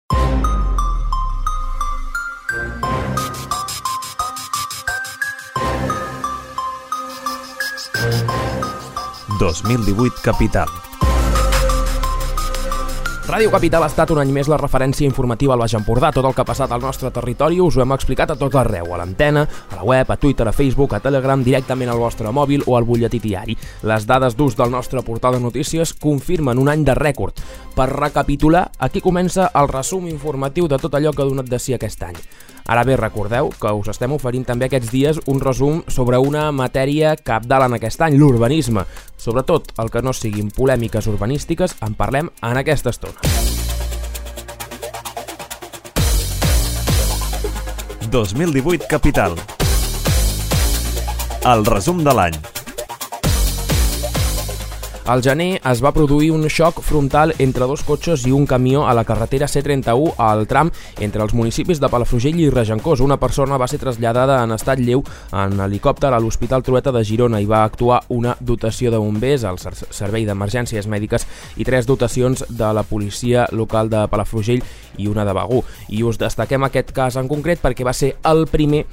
...2018 Capital. Ràdio Capital ha estat un any més la referència informativa al Baix Empordà. Tot el que ha passat al nostre territori us ho hem explicat a tot arreu, a l'antena, a la web, a Twitter, a Facebook, a Telegram, directament al vostre mòbil o al butlletí diari. Les dades d'ús del nostre portal de notícies confirmen un any de rècord. Per recapitular, aquí comença el resum informatiu de tot allò que ha donat de si aquest any. Ara bé, recordeu que us estem oferint també aquests dies un resum sobre una matèria cabdal en aquest any, l'urbanisme. Sobretot, el que no siguin polèmiques urbanístiques, en parlem en aquesta estona. 2018 Capital. El resum de l'any. Al gener es va produir un xoc frontal entre dos cotxes i un camió a la carretera C31 al tram entre els municipis de Palafrugell i Regencós. Una persona va ser traslladada en estat lleu en helicòpter a l'Hospital Trueta de Girona i va actuar una dotació de bombers, el Servei d'Emergències Mèdiques i 3 dotacions de la policia local de Palafrugell i una de Begur. I us destaquem aquest cas en concret perquè va ser el primer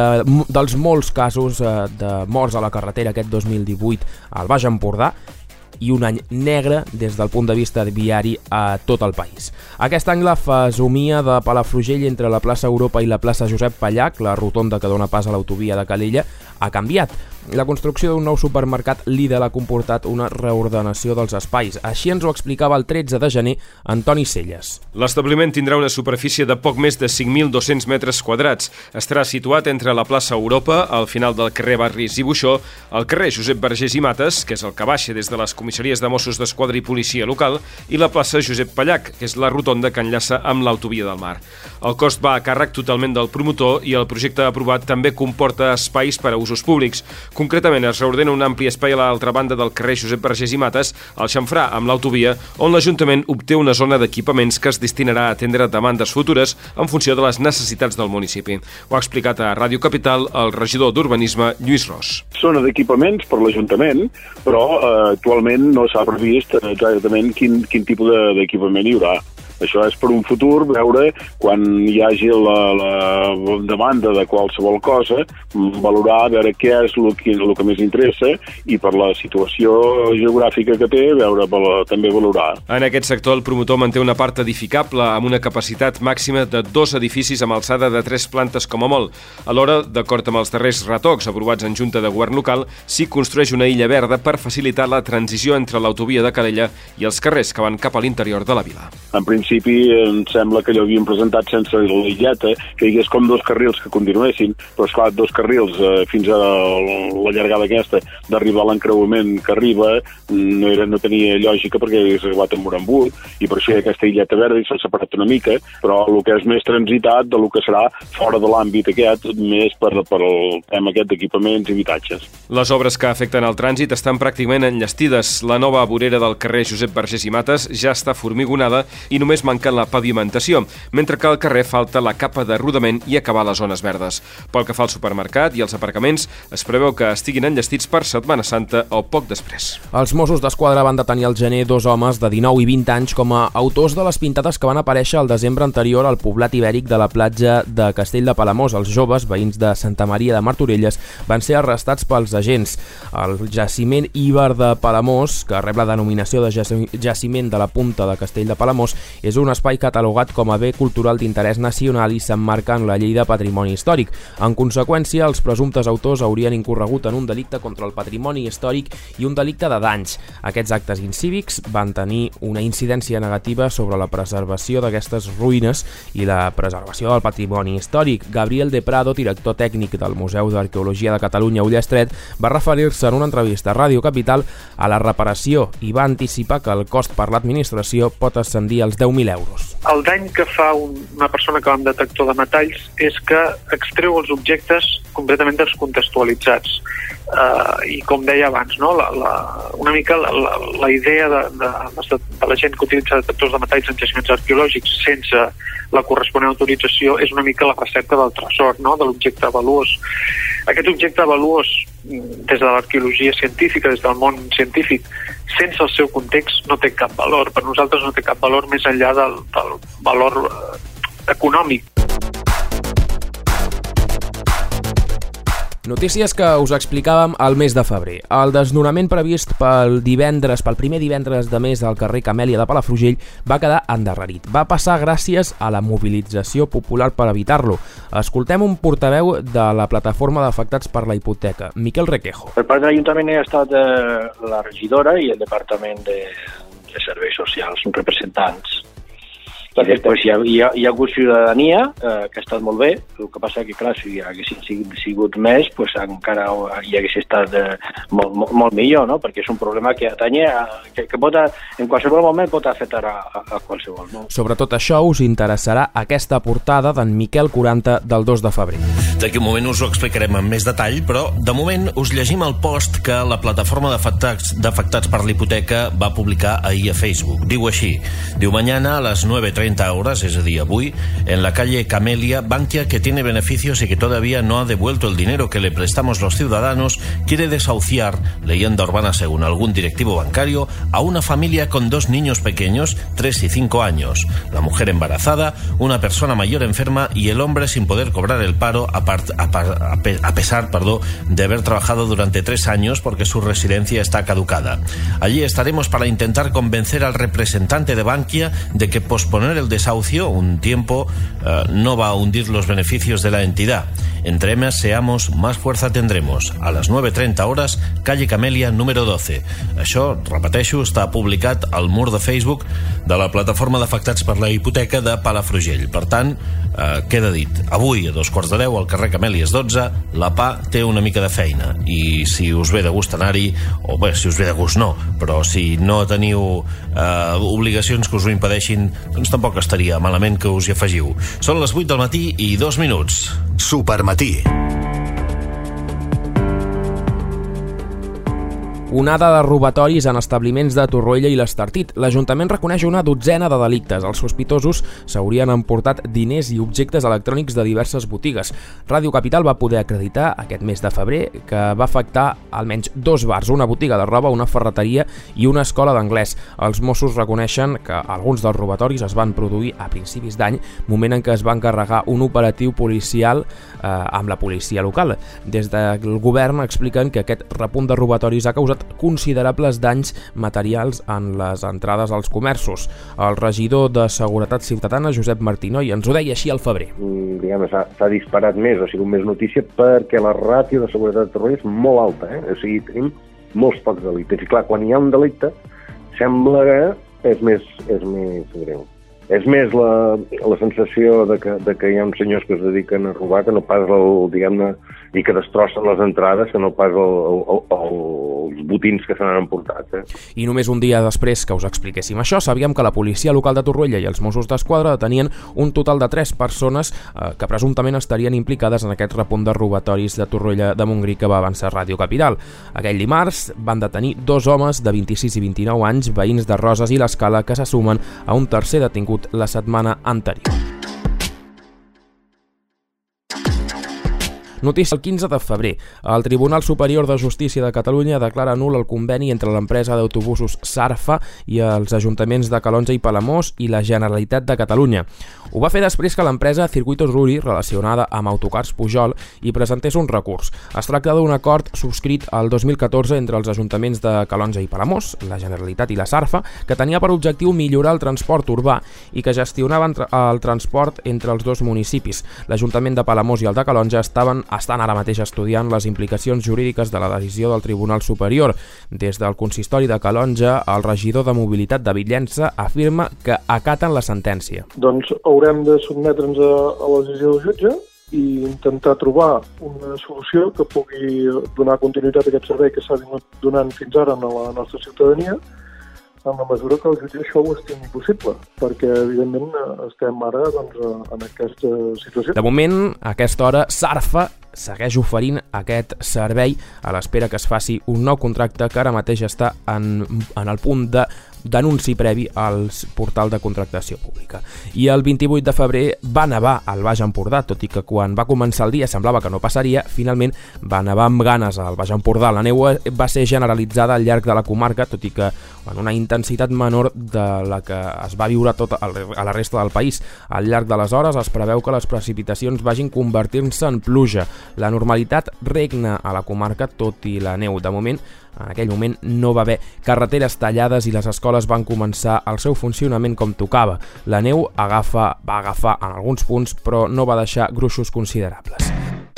dels molts casos de morts a la carretera aquest 2018 al Baix Empordà, i un any negre des del punt de vista viari a tot el país. Aquest any la fesomia de Palafrugell entre la plaça Europa i la plaça Josep Pallach, la rotonda que dona pas a l'autovia de Calella, ha canviat. La construcció d'un nou supermercat Lidl ha comportat una reordenació dels espais. Així ens ho explicava el 13 de gener Antoni Celles. L'establiment tindrà una superfície de poc més de 5.200 metres quadrats. Estarà situat entre la plaça Europa, al final del carrer Barris i Buixó, el carrer Josep Vergés i Mates, que és el que baixa des de les comissaries de Mossos d'Esquadra i policia local, i la plaça Josep Pallach, que és la rotonda que enllaça amb l'autovia del Mar. El cost va a càrrec totalment del promotor i el projecte aprovat també comporta espais per a usos públics. Concretament, es reordena un ampli espai a l'altra banda del carrer Josep Vergés i Mates, al xamfrà amb l'autovia, on l'Ajuntament obté una zona d'equipaments que es destinarà a atendre demandes futures en funció de les necessitats del municipi. Ho ha explicat a Ràdio Capital el regidor d'Urbanisme, Lluís Ros. Zona d'equipaments per l'Ajuntament, però actualment no s'ha previst exactament quin tipus d'equipament hi haurà. Això és per un futur, veure quan hi hagi la demanda de qualsevol cosa, valorar, veure què és el que més interessa i per la situació geogràfica que té, també valorar. En aquest sector el promotor manté una part edificable amb una capacitat màxima de 2 edificis amb alçada de 3 plantes com a molt. Alhora, d'acord amb els darrers retocs aprovats en Junta de Govern local, s'hi construeix una illa verda per facilitar la transició entre l'autovia de Calella i els carrers que van cap a l'interior de la vila. En principi, em sembla que allò havíem presentat sense la illeta, que hi hagués com 2 carrils que continuessin, però esclar, 2 carrils fins a la llargada aquesta d'arribar a l'encreuament que arriba no tenia lògica perquè hagués acabat amb un embut, i per això hi ha aquesta illeta verda i s'ha separat una mica, però el que és més transitat del que serà fora de l'àmbit aquest, més per el tema aquest d'equipaments i habitatges. Les obres que afecten el trànsit estan pràcticament enllestides. La nova vorera del carrer Josep Vergés i Mates ja està formigonada i només manca la pavimentació, mentre que al carrer falta la capa de rodament i acabar les zones verdes. Pel que fa al supermercat i als aparcaments, es preveu que estiguin enllestits per Setmana Santa o poc després. Els Mossos d'Esquadra van detenir al gener 2 homes de 19 i 20 anys com a autors de les pintades que van aparèixer al desembre anterior al poblat ibèric de la platja de Castell de Palamós. Els joves, veïns de Santa Maria de Martorelles, van ser arrestats pels agents. El jaciment Iber de Palamós, que rep la denominació de jaciment de la punta de Castell de Palamós, és un espai catalogat com a bé cultural d'interès nacional i s'emmarca en la llei de patrimoni històric. En conseqüència, els presumptes autors haurien incorregut en un delicte contra el patrimoni històric i un delicte de danys. Aquests actes incívics van tenir una incidència negativa sobre la preservació d'aquestes ruïnes i la preservació del patrimoni històric. Gabriel de Prado, director tècnic del Museu d'Arqueologia de Catalunya Ullestret, va referir-se en una entrevista a Ràdio Capital a la reparació i va anticipar que el cost per l'administració pot ascendir als 10.000 euros. El dany que fa una persona que va amb detector de metalls és que extreu els objectes completament descontextualitzats. I com deia abans, no? Una mica la idea de la gent que utilitza detectors de metalls en jaciments arqueològics sense la corresponent autorització és una mica la recepta del tresor, no? De l'objecte valuós. Aquest objecte valuós, des de l'arqueologia científica, des del món científic, sense el seu context no té cap valor. Per nosaltres no té cap valor més enllà del valor econòmic. Notícies que us explicàvem al mes de febrer. El desnonament previst pel primer divendres de mes al carrer Camèlia de Palafrugell va quedar endarrerit. Va passar gràcies a la mobilització popular per evitar-lo. Escoltem un portaveu de la plataforma d'afectats per la hipoteca, Miquel Requejo. Per part de l'Ajuntament ha estat la regidora i el Departament de Serveis Socials, representants. I després hi ha hagut ciutadania, que ha estat molt bé. El que passa que, clar, si haguessin sigut més, pues encara hi hagués estat molt millor, no? Perquè és un problema que atanya, que en qualsevol moment pot afectar a qualsevol. No? Sobretot això us interessarà aquesta portada d'en Miquel 40 del 2 de febrer. D'aquí un moment us ho explicarem amb més detall, però de moment us llegim el post que la plataforma d'afectats per la hipoteca va publicar ahir a Facebook. Diu així: diu, mañana a las 9:30 horas, es decir, hoy, en la calle Camelia, Bankia, que tiene beneficios y que todavía no ha devuelto el dinero que le prestamos los ciudadanos, quiere desahuciar, leyenda urbana según algún directivo bancario, a una familia con 2 niños pequeños, 3 y 5 años, la mujer embarazada, una persona mayor enferma y el hombre sin poder cobrar el paro a pesar de haber trabajado durante 3 años porque su residencia está caducada. Allí estaremos para intentar convencer al representante de Bankia de que posponer el desahucio un tiempo no va a hundir los beneficios de la entidad. Entre más seamos, más fuerza tendremos. A les 9:30 hores, calle Camelia, número 12. Això, repeteixo, està publicat al mur de Facebook de la plataforma d'afectats per la hipoteca de Palafrugell. Per tant, queda dit. Avui, a 9:15, al carrer Camèlies 12, la PA té una mica de feina. I si us ve de gust anar-hi, o bé, si us ve de gust no, però si no teniu obligacions que us ho impedeixin, doncs tampoc estaria malament que us hi afegiu. Són les 8 del matí i 2 minuts. Supermatí. Onada de robatoris en establiments de Torroella i l'Estartit. L'Ajuntament reconeix una dotzena de delictes. Els sospitosos s'haurien emportat diners i objectes electrònics de diverses botigues. Ràdio Capital va poder acreditar aquest mes de febrer que va afectar almenys 2 bars, una botiga de roba, una ferreteria i una escola d'anglès. Els Mossos reconeixen que alguns dels robatoris es van produir a principis d'any, moment en què es va encarregar un operatiu policial amb la policia local. Des del govern expliquen que aquest repunt de robatoris ha causat considerables danys materials en les entrades als comerços. El regidor de Seguretat Ciutadana, Josep Martinoy, ens ho deia així al febrer. S'ha disparat més, ha sigut més notícia, perquè la ràtio de seguretat de Torroella és molt alta, O sigui, tenim molts pocs delictes. I clar, quan hi ha un delicte, sembla que és més greu. És més la sensació de que hi ha uns senyors que es dediquen a robar que no pas diguem-ne, i que destrossen les entrades, que no pas els botins que se n'han emportat. I només un dia després que us expliquéssim això, sabíem que la policia local de Torroella i els Mossos d'Esquadra detenien un total de 3 persones que presumptament estarien implicades en aquest repunt de robatoris de Torroella de Montgrí que va avançar Ràdio Capital. Aquell dimarts van detenir 2 homes de 26 i 29 anys, veïns de Roses i l'Escala, que se sumen a un tercer detingut la setmana anterior. Notícia el 15 de febrer. El Tribunal Superior de Justícia de Catalunya declara nul el conveni entre l'empresa d'autobusos Sarfa i els ajuntaments de Calonge i Palamós i la Generalitat de Catalunya. Ho va fer després que l'empresa Circuitos Ruri, relacionada amb Autocars Pujol, hi presentés un recurs. Es tracta d'un acord subscrit el 2014 entre els ajuntaments de Calonge i Palamós, la Generalitat i la Sarfa, que tenia per objectiu millorar el transport urbà i que gestionava el transport entre els 2 municipis. L'Ajuntament de Palamós i el de Calonge estan ara mateix estudiant les implicacions jurídiques de la decisió del Tribunal Superior. Des del consistori de Calonge, el regidor de Mobilitat, David Llença, afirma que acaten la sentència. Doncs haurem de sotmetre'ns a la decisió del jutge i intentar trobar una solució que pugui donar continuïtat a aquest servei que s'ha donant fins ara a la nostra ciutadania, en la mesura que el jutge això ho estimi possible, perquè evidentment estem ara en aquesta situació. De moment, a aquesta hora, Sarfa segueix oferint aquest servei a l'espera que es faci un nou contracte que ara mateix està en el punt d'anunci previ al portal de contractació pública. I el 28 de febrer va nevar al Baix Empordà, tot i que quan va començar el dia semblava que no passaria, finalment va nevar amb ganes al Baix Empordà. La neu va ser generalitzada al llarg de la comarca, tot i que en una intensitat menor de la que es va viure a la resta del país. Al llarg de les hores es preveu que les precipitacions vagin convertir-se en pluja. La normalitat regna a la comarca, tot i la neu. De moment, en aquell moment no va haver carreteres tallades i les escoles van començar el seu funcionament com tocava. La neu va agafar en alguns punts, però no va deixar gruixos considerables.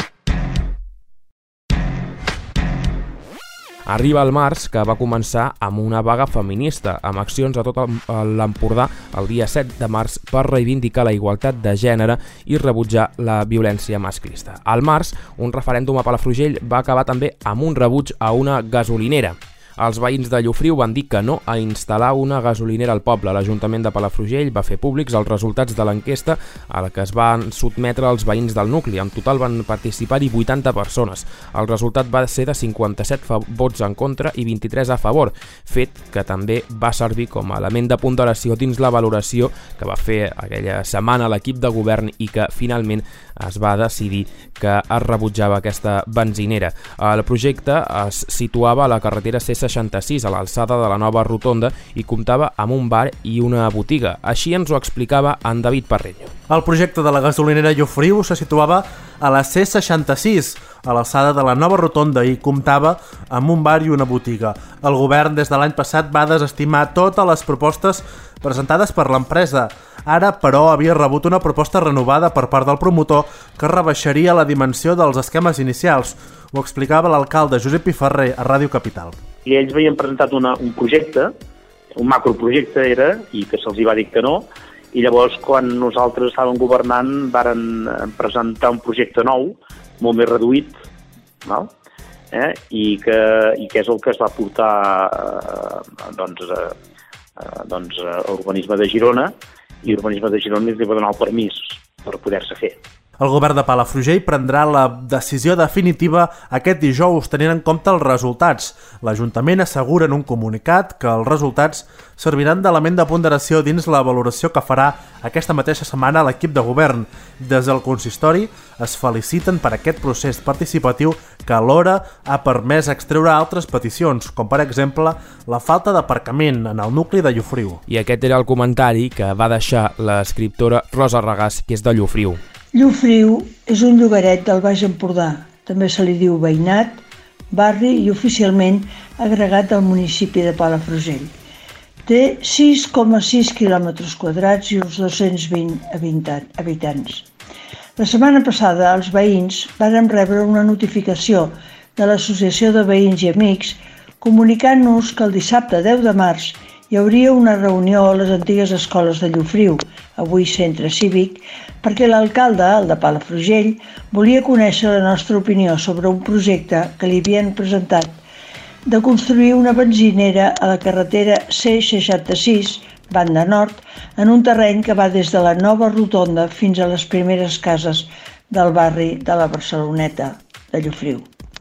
Arriba el març, que va començar amb una vaga feminista, amb accions a tot l'Empordà el dia 7 de març per reivindicar la igualtat de gènere i rebutjar la violència masclista. Al març, un referèndum a Palafrugell va acabar també amb un rebuig a una gasolinera. Els veïns de Llofriu van dir que no a instal·lar una gasolinera al poble. L'Ajuntament de Palafrugell va fer públics els resultats de l'enquesta a la que es van sotmetre els veïns del nucli. En total van participar-hi 80 persones. El resultat va ser de 57 vots en contra i 23 a favor, fet que també va servir com a element de ponderació dins la valoració que va fer aquella setmana l'equip de govern i que finalment es va decidir que es rebutjava aquesta benzinera. El projecte es situava a la carretera C66, a l'alçada de la nova rotonda, i comptava amb un bar i una botiga. Així ens ho explicava en David Parreño. El projecte de la gasolinera Llofriu se situava a la C66, a l'alçada de la nova rotonda, i comptava amb un bar i una botiga. El govern des de l'any passat va desestimar totes les propostes presentades per l'empresa. Ara, però, havia rebut una proposta renovada per part del promotor que rebaixaria la dimensió dels esquemes inicials. Ho explicava l'alcalde Josep Piferrer a Ràdio Capital. I ells havien presentat un projecte, un macroprojecte era, i que se'ls va dir que no, i llavors quan nosaltres estàvem governant varen presentar un projecte nou, molt més reduït, no? I que és el que es va portar a Urbanisme de Girona, i Urbanisme de Girona li va donar el permís per poder-se fer. El govern de Palafrugell prendrà la decisió definitiva aquest dijous tenint en compte els resultats. L'Ajuntament assegura en un comunicat que els resultats serviran d'element de ponderació dins la valoració que farà aquesta mateixa setmana l'equip de govern. Des del consistori es feliciten per aquest procés participatiu que alhora ha permès extreure altres peticions, com per exemple la falta d'aparcament en el nucli de Llofriu. I aquest era el comentari que va deixar l'escriptora Rosa Regàs, que és de Llofriu. Llofriu és un llogaret del Baix Empordà. També se li diu veïnat, barri i oficialment agregat al municipi de Palafrugell. Té 6,6 quilòmetres quadrats i uns 220 habitants. La setmana passada els veïns varen rebre una notificació de l'Associació de Veïns i Amics comunicant-nos que el dissabte 10 de març hi hauria una reunió a les antigues escoles de Llofriu, avui centre cívic, perquè l'alcalde, el de Palafrugell, volia conèixer la nostra opinió sobre un projecte que li havien presentat de construir una benzinera a la carretera C66, banda nord, en un terreny que va des de la nova rotonda fins a les primeres cases del barri de la Barceloneta de Llofriu.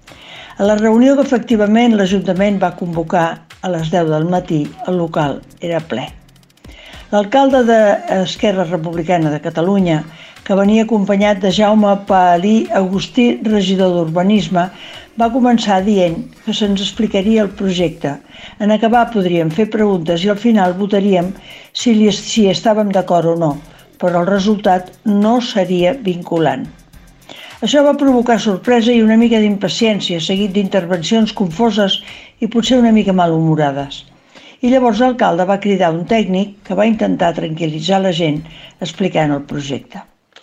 A la reunió que efectivament l'Ajuntament va convocar a les 10 del matí, el local era ple. L'alcalde d'Esquerra Republicana de Catalunya, que venia acompanyat de Jaume Paalí Agustí, regidor d'Urbanisme, va començar dient que se'ns explicaria el projecte. En acabar podríem fer preguntes i al final votaríem si estàvem d'acord o no, però el resultat no seria vinculant. Això va provocar sorpresa i una mica d'impaciència, seguit d'intervencions confoses i potser una mica malhumorades. I llavors l'alcalde va cridar un tècnic que va intentar tranquil·litzar la gent explicant el projecte.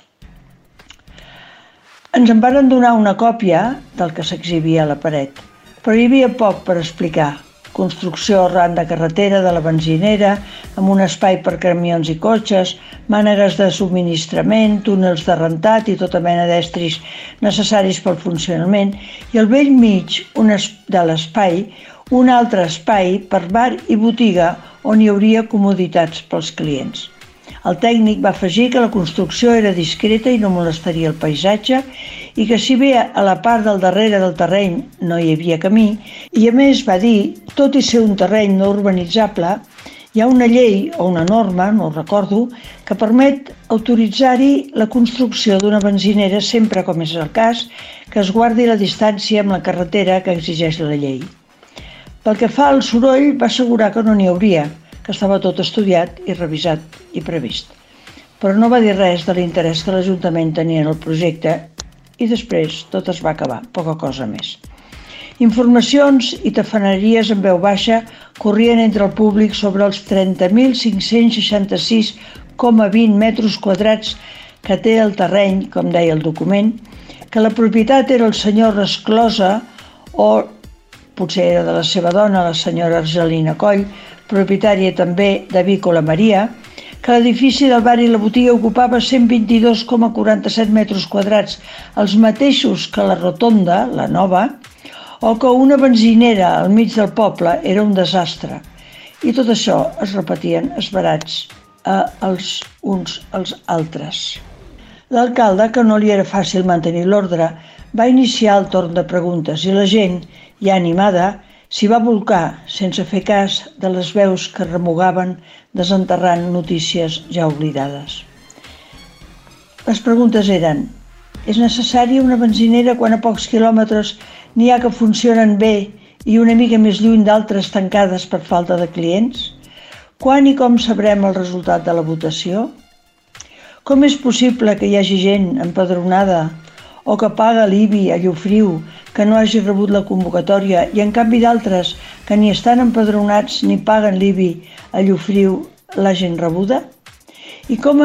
Ens en varen donar una còpia del que s'exhibia a la paret, però hi havia poc per explicar. Construcció arran de carretera de la benzinera, amb un espai per camions i cotxes, mànegues de subministrament, túnels de rentat i tota mena d'estris necessaris pel funcionament, i al vell mig de l'espai, un altre espai per bar i botiga on hi hauria comoditats pels clients. El tècnic va afegir que la construcció era discreta i no molestaria el paisatge i que si bé a la part del darrere del terreny no hi havia camí, i a més va dir, tot i ser un terreny no urbanitzable, hi ha una llei o una norma, no ho recordo, que permet autoritzar-hi la construcció d'una benzinera sempre, com és el cas, que es guardi la distància amb la carretera que exigeix la llei. Pel que fa al soroll, va assegurar que no n'hi hauria, que estava tot estudiat i revisat i previst. Però no va dir res de l'interès que l'Ajuntament tenia en el projecte i després tot es va acabar, poca cosa més. Informacions i tafaneries en veu baixa corrien entre el públic sobre els 30.566,20 metres quadrats que té el terreny, com deia el document, que la propietat era el senyor Resclosa o potser era de la seva dona, la senyora Argelina Coll, propietària també d'Avícola Maria, que l'edifici del bar i la botiga ocupava 122,47 metres quadrats, els mateixos que la rotonda, la nova, o que una benzinera al mig del poble era un desastre. I tot això es repetien esverats els uns als altres. L'alcalde, que no li era fàcil mantenir l'ordre, va iniciar el torn de preguntes i la gent, ja animada, s'hi va bolcar sense fer cas de les veus que remugaven desenterrant notícies ja oblidades. Les preguntes eren: és necessària una benzinera quan a pocs quilòmetres n'hi ha que funcionen bé i una mica més lluny d'altres tancades per falta de clients? Quan i com sabrem el resultat de la votació? Com és possible que hi hagi gent empadronada o que paga l'IBI a Llofriu que no hagi rebut la convocatòria i en canvi d'altres que ni estan empadronats ni paguen l'IBI a Llofriu l'hagin rebuda? I com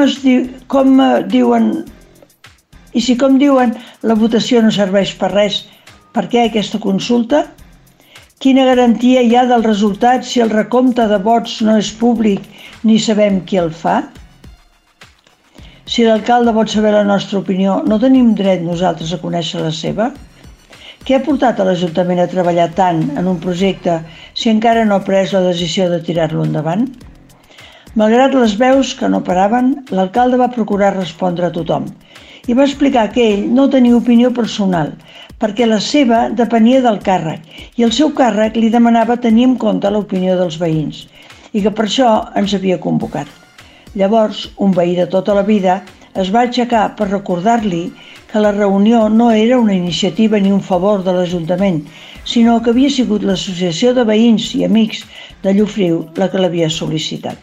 diuen la votació no serveix per res, per què aquesta consulta? Quina garantia hi ha del resultat si el recompte de vots no és públic ni sabem qui el fa? Si l'alcalde vol saber la nostra opinió, no tenim dret nosaltres a conèixer la seva? Què ha portat a l'Ajuntament a treballar tant en un projecte si encara no ha pres la decisió de tirar-lo endavant? Malgrat les veus que no paraven, l'alcalde va procurar respondre a tothom i va explicar que ell no tenia opinió personal perquè la seva depenia del càrrec i el seu càrrec li demanava tenir en compte l'opinió dels veïns i que per això ens havia convocat. Llavors, un veí de tota la vida es va aixecar per recordar-li que la reunió no era una iniciativa ni un favor de l'Ajuntament, sinó que havia sigut l'Associació de Veïns i Amics de Llofriu la que l'havia sol·licitat.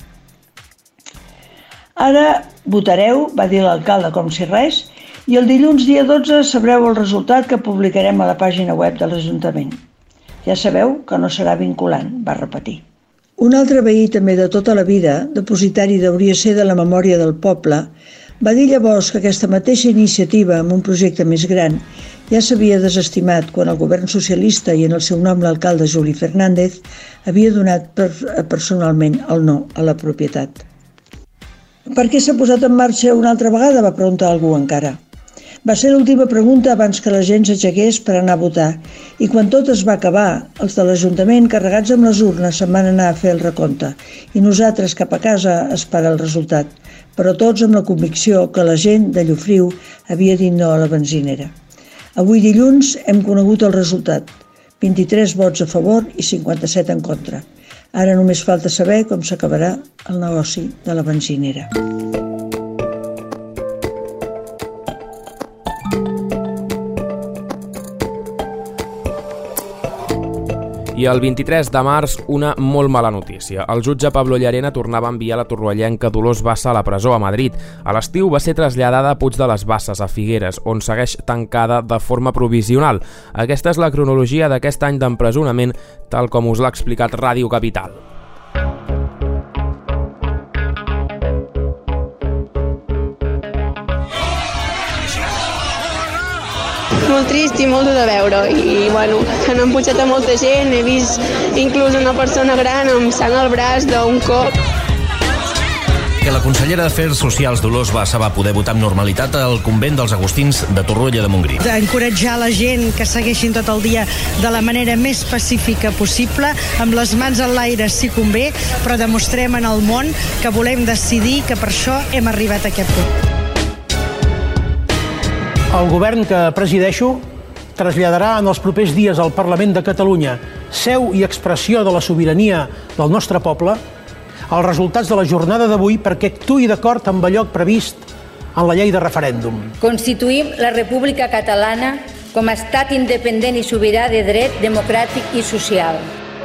Ara votareu, va dir l'alcalde com si res, i el dilluns dia 12 sabreu el resultat que publicarem a la pàgina web de l'Ajuntament. Ja sabeu que no serà vinculant, va repetir. Un altre veí també de tota la vida, depositari d'hauria ser de la memòria del poble, va dir llavors que aquesta mateixa iniciativa amb un projecte més gran ja s'havia desestimat quan el govern socialista i en el seu nom l'alcalde Juli Fernández havia donat personalment el no a la propietat. Per què s'ha posat en marxa una altra vegada? Va preguntar algú encara. Va ser l'última pregunta abans que la gent s'aixequés per anar a votar i quan tot es va acabar, els de l'Ajuntament carregats amb les urnes se'n van anar a fer el recompte i nosaltres cap a casa a esperar el resultat, però tots amb la convicció que la gent de Llofriu havia dit no a la benzinera. Avui dilluns hem conegut el resultat, 23 vots a favor i 57 en contra. Ara només falta saber com s'acabarà el negoci de la benzinera. I el 23 de març, una molt mala notícia. El jutge Pablo Llarena tornava a enviar la torroellenca Dolors Bassa a la presó a Madrid. A l'estiu va ser traslladada a Puig de les Basses, a Figueres, on segueix tancada de forma provisional. Aquesta és la cronologia d'aquest any d'empresonament, tal com us l'ha explicat Ràdio Capital. Molt trist i molt dur de veure i bueno, han empujat a molta gent, he vist inclús una persona gran amb sang al braç d'un cop. perquè la consellera d'Afers Socials Dolors Bassa va poder votar amb normalitat al convent dels Agustins de Torroella de Montgrí. Encoratjar la gent que segueixin tot el dia de la manera més pacífica possible, amb les mans en l'aire si convé, però demostrem en el món que volem decidir, que per això hem arribat a aquest punt. El govern que presideixo traslladarà en els propers dies al Parlament de Catalunya, seu i expressió de la sobirania del nostre poble, els resultats de la jornada d'avui perquè actuï d'acord amb allò previst en la llei de referèndum. Constituïm la República Catalana com a estat independent i sobirà de dret democràtic i social.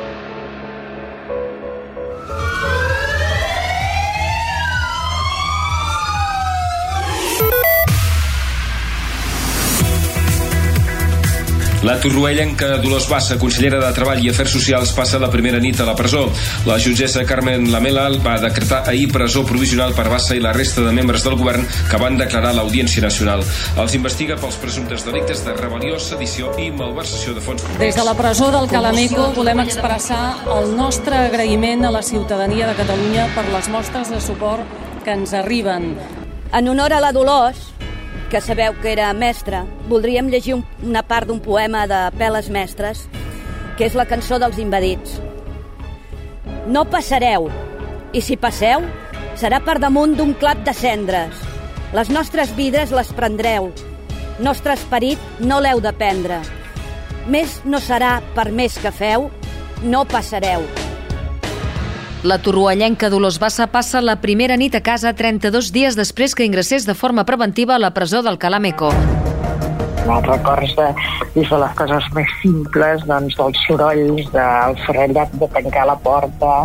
La torroellenca Dolors Bassa, consellera de Treball i Afers Socials, passa la primera nit a la presó. La jutgessa Carmen Lamela va decretar ahir presó provisional per Bassa i la resta de membres del govern que van declarar a l'Audiència Nacional. Els investiga pels presumptes delictes de rebel·lió, sedició i malversació de fons públics. Des de la presó del Calameco volem expressar el nostre agraïment a la ciutadania de Catalunya per les mostres de suport que ens arriben. En honor a la Dolors, que sabeu que era mestra, voldríem llegir una part d'un poema de Peles Mestres, que és la cançó dels invadits. No passareu, i si passeu, serà per damunt d'un clap de cendres. Les nostres vides les prendreu, nostre esperit no l'heu de prendre. Més no serà per més que feu, no passareu. La torroellenca Dolors Bassa passa la primera nit a casa 32 dies després que ingressés de forma preventiva a la presó del Calameco. Me'n records des de les coses més simples, doncs, dels sorolls, del farellat de tancar la porta,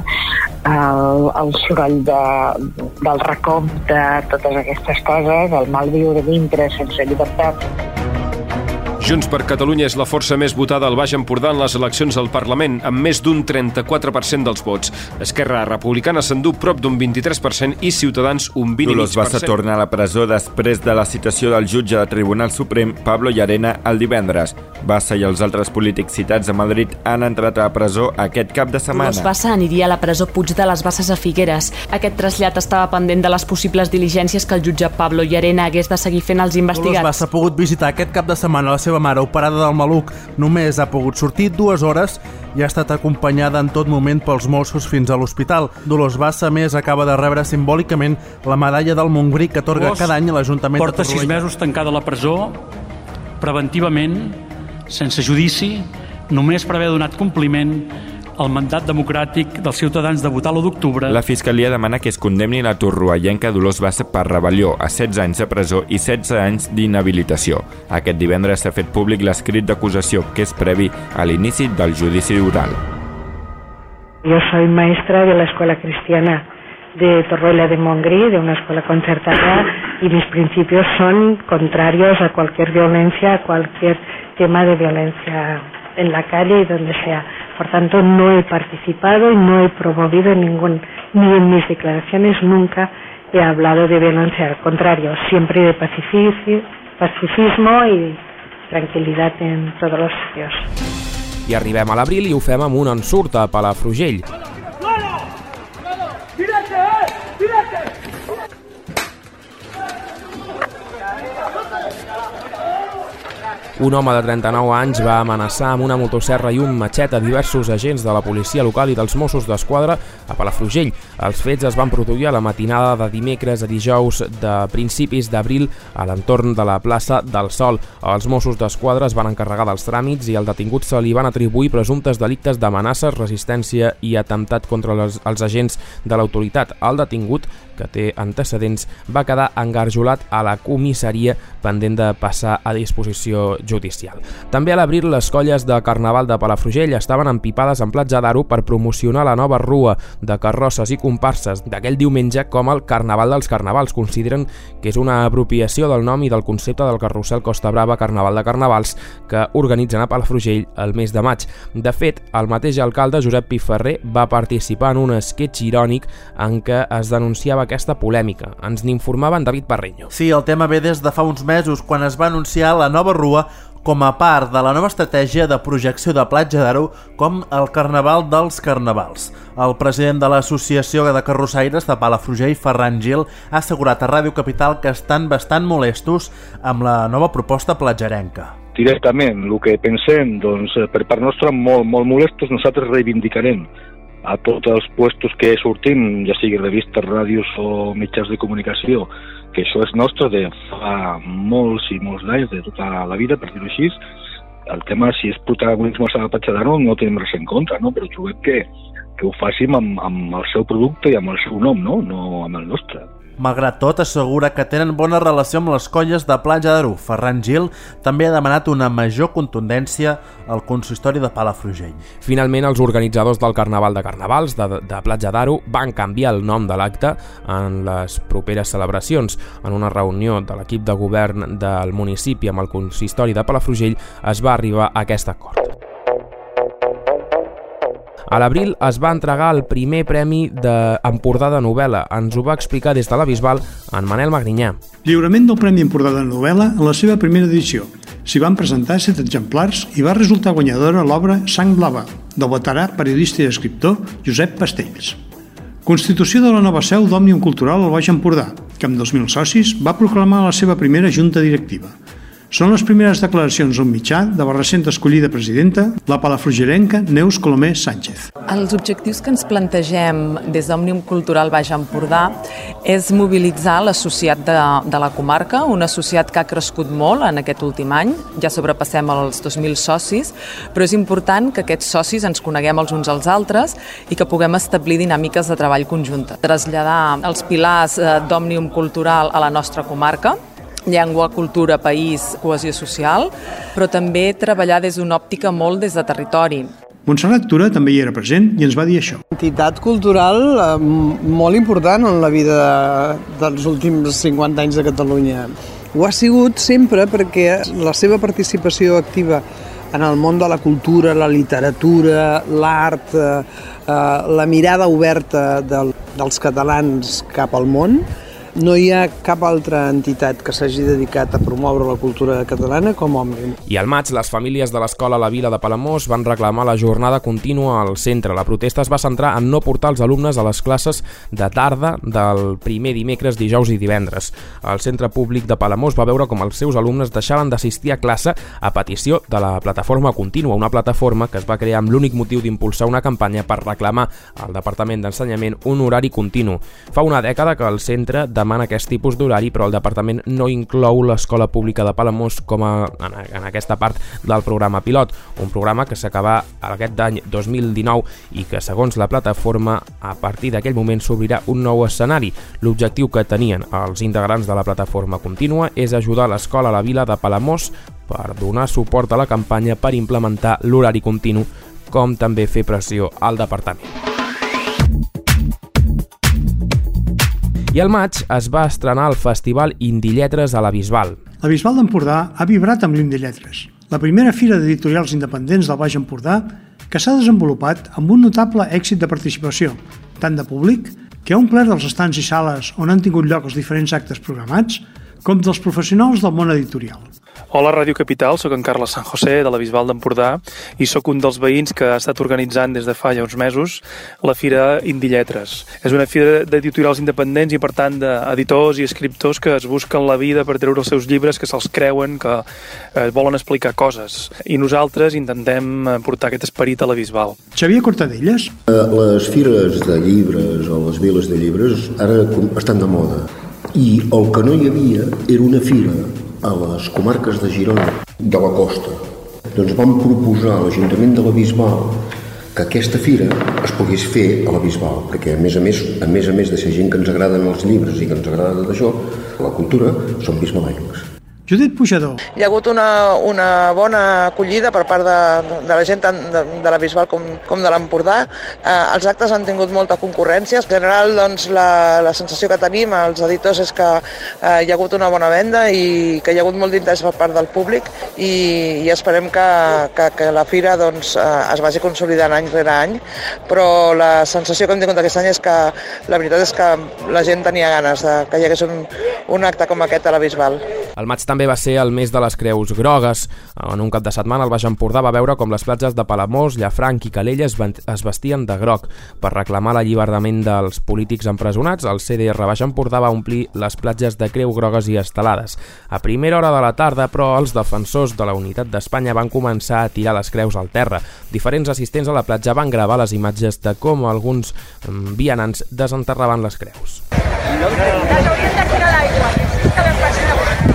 el soroll del recompte, totes aquestes coses, el mal viure dintre sense llibertat. Junts per Catalunya és la força més votada al Baix Empordà en les eleccions al Parlament, amb més d'un 34% dels vots. Esquerra Republicana s'endú prop d'un 23% i Ciutadans un 20,5%. Dolors Bassa torna a la presó després de la citació del jutge del Tribunal Suprem, Pablo Llarena, el divendres. Bassa i els altres polítics citats a Madrid han entrat a la presó aquest cap de setmana. Dolors Bassa aniria a la presó Puig de les Basses a Figueres. Aquest trasllat estava pendent de les possibles diligències que el jutge Pablo Llarena hagués de seguir fent als investigats. Dolors Bassa ha pogut visitar aquest cap de setmana la seva mare operada del maluc. Només ha pogut sortir 2 hores i ha estat acompanyada en tot moment pels Mossos fins a l'hospital. Dolors Bassa, a més, acaba de rebre simbòlicament la medalla del Montgrí que atorga cada any l'Ajuntament de Torroella. Porta 6 mesos tancada a la presó, preventivament, sense judici, només per haver donat compliment el mandat democràtic dels ciutadans de votar l'1 d'octubre. La Fiscalia demana que es condemni la torroellenca Dolors Bassa per rebel·lió a 16 anys de presó i 16 anys d'inhabilitació. Aquest divendres s'ha fet públic l'escrit d'acusació, que és previ a l'inici del judici oral. Yo soy maestra de la Escuela Cristiana de Torroella de Montgrí, de una escuela concertada, y mis principios son contrarios a cualquier violencia, a cualquier tema de violencia en la calle y donde sea. Por tanto, no he participado y no he promovido ni en mis declaraciones nunca he hablado de violencia. Al contrario, siempre de pacifismo y tranquilidad en todos los sitios. I arribem a l'abril i ho fem amb un ensurt a Palafrugell. Un home de 39 anys va amenaçar amb una motosserra i un matxet a diversos agents de la policia local i dels Mossos d'Esquadra a Palafrugell. Els fets es van produir a la matinada de dimecres a dijous de principis d'abril a l'entorn de la plaça del Sol. Els Mossos d'Esquadra es van encarregar dels tràmits i al detingut se li van atribuir presumptes delictes d'amenaces, resistència i atemptat contra els agents de l'autoritat. El detingut, que té antecedents, va quedar engarjolat a la comissaria pendent de passar a disposició judicial. També a l'abril les colles de Carnaval de Palafrugell estaven empipades en Platja d'Aro per promocionar la nova rua de carrosses i comparses d'aquell diumenge com el Carnaval dels Carnavals. Consideren que és una apropiació del nom i del concepte del carrusel Costa Brava Carnaval de Carnavals que organitzen a Palafrugell el mes de maig. De fet, el mateix alcalde, Josep Piferrer, va participar en un esquetx irònic en què es denunciava aquesta polèmica. Ens n'informava en David Parreño. Sí, el tema ve des de fa uns mesos, quan es va anunciar la nova rua com a part de la nova estratègia de projecció de Platja d'Aro com el Carnaval dels Carnavals. El president de l'Associació de Carrossaires de Palafrugell, Ferran Gil, ha assegurat a Ràdio Capital que estan bastant molestos amb la nova proposta platgerenca. Directament, el que pensem, doncs, per part nostra, molt molestos, nosaltres reivindicarem a tots els puestos que sortim, ja sigui revistes, ràdios o mitjans de comunicació, que això és nostre de fa molts i molts d'anys, de tota la vida, per dir-ho així. El tema, si és protagonisme a la Platja d'Aro, no tenim res en contra, no? Però trobem que ho fàssim amb el seu producte i amb el seu nom, no amb el nostre. Malgrat tot, assegura que tenen bona relació amb les colles de Platja d'Aro. Ferran Gil també ha demanat una major contundència al consistori de Palafrugell. Finalment, els organitzadors del Carnaval de Carnavals de Platja d'Aro van canviar el nom de l'acte en les properes celebracions. En una reunió de l'equip de govern del municipi amb el consistori de Palafrugell es va arribar a aquest acord. A l'abril es va entregar el primer premi d'Empordà de novel·la. Ens ho va explicar des de la Bisbal en Manel Magrinyà. Lliurament del Premi Empordà de novel·la en la seva primera edició. S'hi van presentar 7 exemplars i va resultar guanyadora l'obra Sang Blava, del veterà periodista i escriptor Josep Pastells. Constitució de la nova seu d'Òmnium Cultural al Baix Empordà, que amb 2.000 socis va proclamar la seva primera junta directiva. Són les primeres declaracions a un mitjà de la recent escollida presidenta, la palafrugellenca Neus Colomer Sánchez. Els objectius que ens plantegem des d'Òmnium Cultural Baix Empordà és mobilitzar l'associat de la comarca, un associat que ha crescut molt en aquest últim any, ja sobrepassem els 2.000 socis, però és important que aquests socis ens coneguem els uns als altres i que puguem establir dinàmiques de treball conjunta. Traslladar els pilars d'Òmnium Cultural a la nostra comarca, llengua, cultura, país, cohesió social, però també treballar des d'una òptica molt des de territori. Montserrat Tura també hi era present i ens va dir això. Entitat cultural molt important en la vida dels últims 50 anys de Catalunya. Ho ha sigut sempre perquè la seva participació activa en el món de la cultura, la literatura, l'art, la mirada oberta dels catalans cap al món. No hi ha cap altra entitat que s'hagi dedicat a promoure la cultura catalana com Òmnium. I al maig, les famílies de l'escola La Vila de Palamós van reclamar la jornada contínua al centre. La protesta es va centrar en no portar els alumnes a les classes de tarda del primer dimecres, dijous i divendres. El centre públic de Palamós va veure com els seus alumnes deixaven d'assistir a classe a petició de la plataforma contínua, una plataforma que es va crear amb l'únic motiu d'impulsar una campanya per reclamar al Departament d'Ensenyament un horari continu. Fa una dècada que el centre demana aquest tipus d'horari, però el departament no inclou l'escola pública de Palamós en aquesta part del programa pilot, un programa que s'acaba aquest any 2019 i que, segons la plataforma, a partir d'aquell moment s'obrirà un nou escenari. L'objectiu que tenien els integrants de la plataforma contínua és ajudar l'escola La Vila de Palamós per donar suport a la campanya per implementar l'horari continu, com també fer pressió al departament. I al maig es va estrenar el Festival Indilletres a la Bisbal. La Bisbal d'Empordà ha vibrat amb l'Indilletres, la primera fira d'editorials independents del Baix Empordà que s'ha desenvolupat amb un notable èxit de participació, tant de públic, que ha omplert els estants i sales on han tingut lloc els diferents actes programats, com dels professionals del món editorial. Hola, Ràdio Capital, soc en Carles San José de la Bisbal d'Empordà i sóc un dels veïns que ha estat organitzant des de fa ja uns mesos la Fira Indilletres. És una fira d'editorials independents i, per tant, d'editors i escriptors que es busquen la vida per treure els seus llibres, que se'ls creuen, que volen explicar coses. I nosaltres intentem portar aquest esperit a la Bisbal. Xavier Cortadelles. Les fires de llibres o les viles de llibres ara estan de moda i el que no hi havia era una fira a les comarques de Girona, de la costa. Doncs vam proposar a l'Ajuntament de la Bisbal que aquesta fira es pogués fer a la Bisbal, perquè a més a més de ser gent que ens agraden els llibres i que ens agrada d'això, la cultura, són bisbalencs. Judit Pujador. Hi ha hagut una bona acollida per part de la gent tant de la Bisbal com de l'Empordà. Els actes han tingut molta concurrència. En general, doncs, la sensació que tenim els editors és que hi ha hagut una bona venda i que hi ha hagut molt d'interès per part del públic i esperem que la fira doncs, es vagi consolidant any rere any, però la sensació que hem tingut aquest any és que la veritat és que la gent tenia ganes que hi hagués un acte com aquest a la Bisbal. El maig també va ser el mes de les Creus Grogues. En un cap de setmana el Baix Empordà va veure com les platges de Palamós, Llafranc i Calella es vestien de groc. Per reclamar l'alliberament dels polítics empresonats, el CDR Baix Empordà va omplir les platges de creu grogues i estelades. A primera hora de la tarda, però, els defensors de la unitat d'Espanya van començar a tirar les creus al terra. Diferents assistents a la platja van gravar les imatges de com alguns vianants desenterraven les creus. Les hauríem de tirar a l'aigua, que les passin a buscar.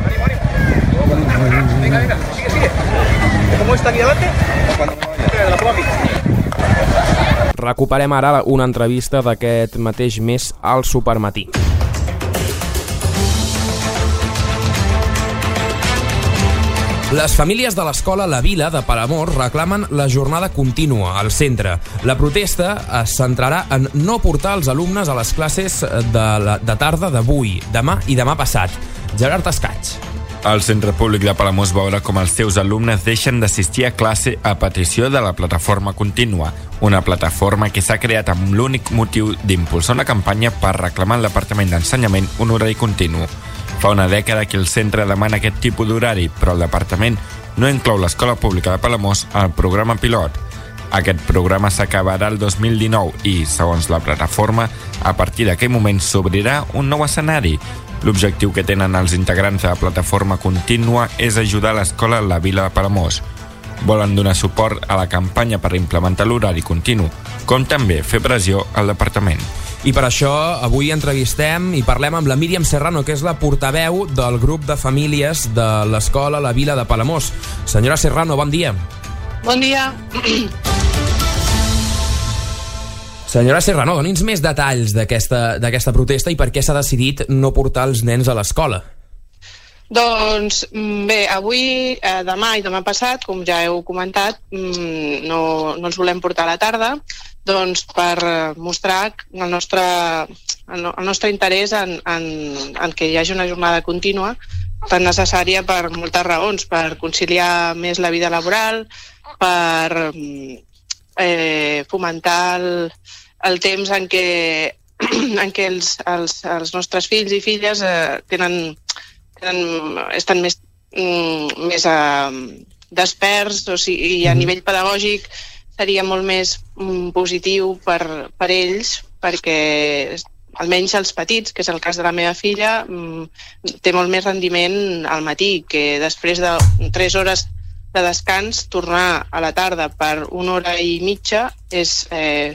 Venga, sigue. ¿Cómo está aquí delante? De la Plami. Recuperem ara una entrevista d'aquest mateix mes al Supermatí. Les famílies de l'escola La Vila de Palamós reclamen la jornada contínua al centre. La protesta es centrarà en no portar els alumnes a les classes de tarda d'avui, demà i demà passat. Gerard Escaig. El Centre Públic de Palamós veurà com els seus alumnes deixen d'assistir a classe a petició de la Plataforma Contínua, una plataforma que s'ha creat amb l'únic motiu d'impulsar una campanya per reclamar al Departament d'Ensenyament un horari continu. Fa una dècada que el centre demana aquest tipus d'horari, però el departament no inclou l'Escola Pública de Palamós al programa pilot. Aquest programa s'acabarà el 2019 i, segons la plataforma, a partir d'aquell moment s'obrirà un nou escenari. L'objectiu que tenen els integrants de la plataforma contínua és ajudar l'escola La Vila de Palamós. Volen donar suport a la campanya per implementar l'horari continu, com també fer pressió al departament. I per això avui entrevistem i parlem amb la Míriam Serrano, que és la portaveu del grup de famílies de l'escola La Vila de Palamós. Senyora Serrano, bon dia. Bon dia. Senyora Serrano, doni'ns més detalls d'aquesta protesta i per què s'ha decidit no portar els nens a l'escola. Doncs bé, avui, demà i demà passat, com ja heu comentat, no els volem portar a la tarda, doncs per mostrar el nostre interès en que hi hagi una jornada contínua tan necessària per moltes raons, per conciliar més la vida laboral, per fomentar el temps en què els nostres fills i filles estan més desperts, o sigui, i a nivell pedagògic seria molt més positiu per ells, perquè almenys els petits, que és el cas de la meva filla, té molt més rendiment al matí, que després de 3 hores de descans, tornar a la tarda per 1 hora i mitja és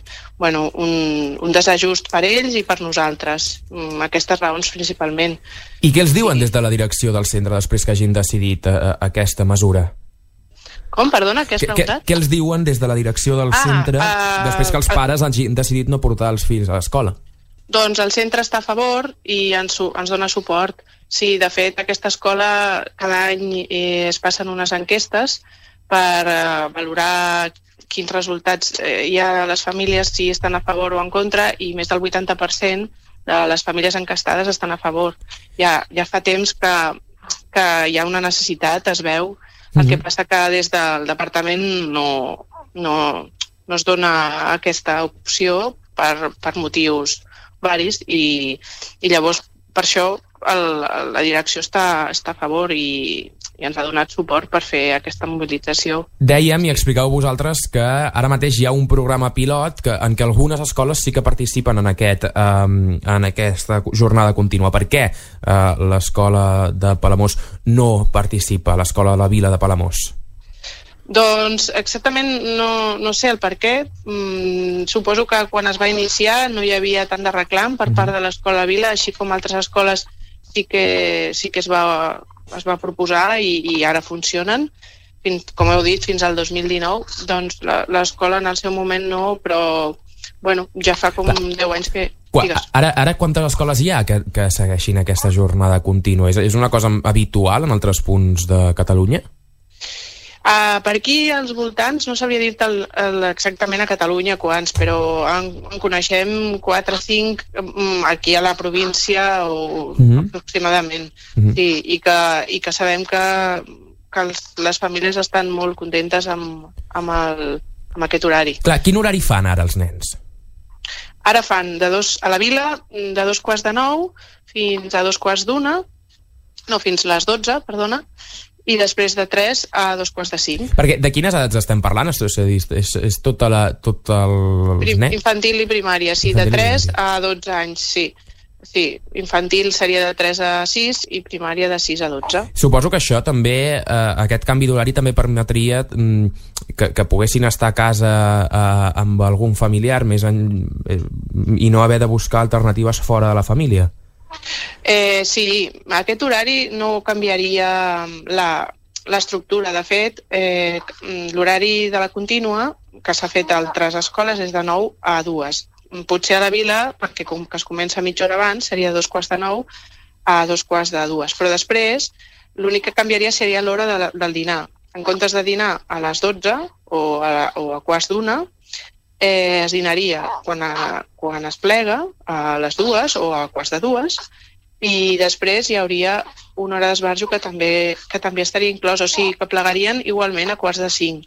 un desajust per ells i per nosaltres. Aquestes raons principalment. I què els diuen des de la direcció del centre després que hagin decidit aquesta mesura? Com? Perdona, què has preguntat? Què els diuen des de la direcció del centre després que els pares hagin decidit no portar els fills a l'escola? Doncs el centre està a favor i ens dona suport. Sí, de fet, aquesta escola cada any es passen unes enquestes per valorar quins resultats hi ha a les famílies, si estan a favor o en contra, i més del 80% de les famílies enquestades estan a favor. Ja fa temps que hi ha una necessitat, es veu. El que passa que des del departament no es dona aquesta opció per motius varis i llavors per això la direcció està a favor i ens ha donat suport per fer aquesta mobilització. Dèiem i explicàveu vosaltres que ara mateix hi ha un programa pilot en què algunes escoles sí que participen en aquesta jornada contínua. Per què l'escola de Palamós no participa, l'escola de la Vila de Palamós? Doncs exactament no sé el per què. Suposo que quan es va iniciar no hi havia tant de reclam per part de l'escola Vila, així com altres escoles sí que es va proposar i ara funcionen. Com heu dit, fins al 2019, doncs l'escola en el seu moment no, però ja fa com 10 anys que... Ara quantes escoles hi ha que segueixin aquesta jornada contínua? És una cosa habitual en altres punts de Catalunya? Per aquí, als voltants, no sabria dir-te exactament a Catalunya quants, però en coneixem 4 o 5 aquí a la província o aproximadament. I que sabem que les famílies estan molt contentes amb aquest horari. Clar, quin horari fan ara els nens? Ara fan a la Vila de 2:15 fins a 2:45 fins les 12, perdona, i després de 3 a 2:45. Perquè de quines edats estem parlant? És tot el... Infantil i primària, sí, de 3 a 12 anys, sí. Sí, infantil seria de 3 a 6 i primària de 6 a 12. Suposo que això també, aquest canvi d'horari també permetria que poguessin estar a casa amb algun familiar i no haver de buscar alternatives fora de la família. Sí, aquest horari no canviaria l'estructura. De fet, l'horari de la contínua que s'ha fet a altres escoles és de 9 a 2. Potser a la vila, perquè com que es comença mitja hora abans, seria 2:45 a 2:45. Però després, l'únic que canviaria seria l'hora del dinar. En comptes de dinar a les 12 o a 1:45, es dinaria quan es plega, a les 2 o a 1:45, i després hi hauria una hora d'esbarjo que també estaria inclòs, o sigui que plegarien igualment a 4:45.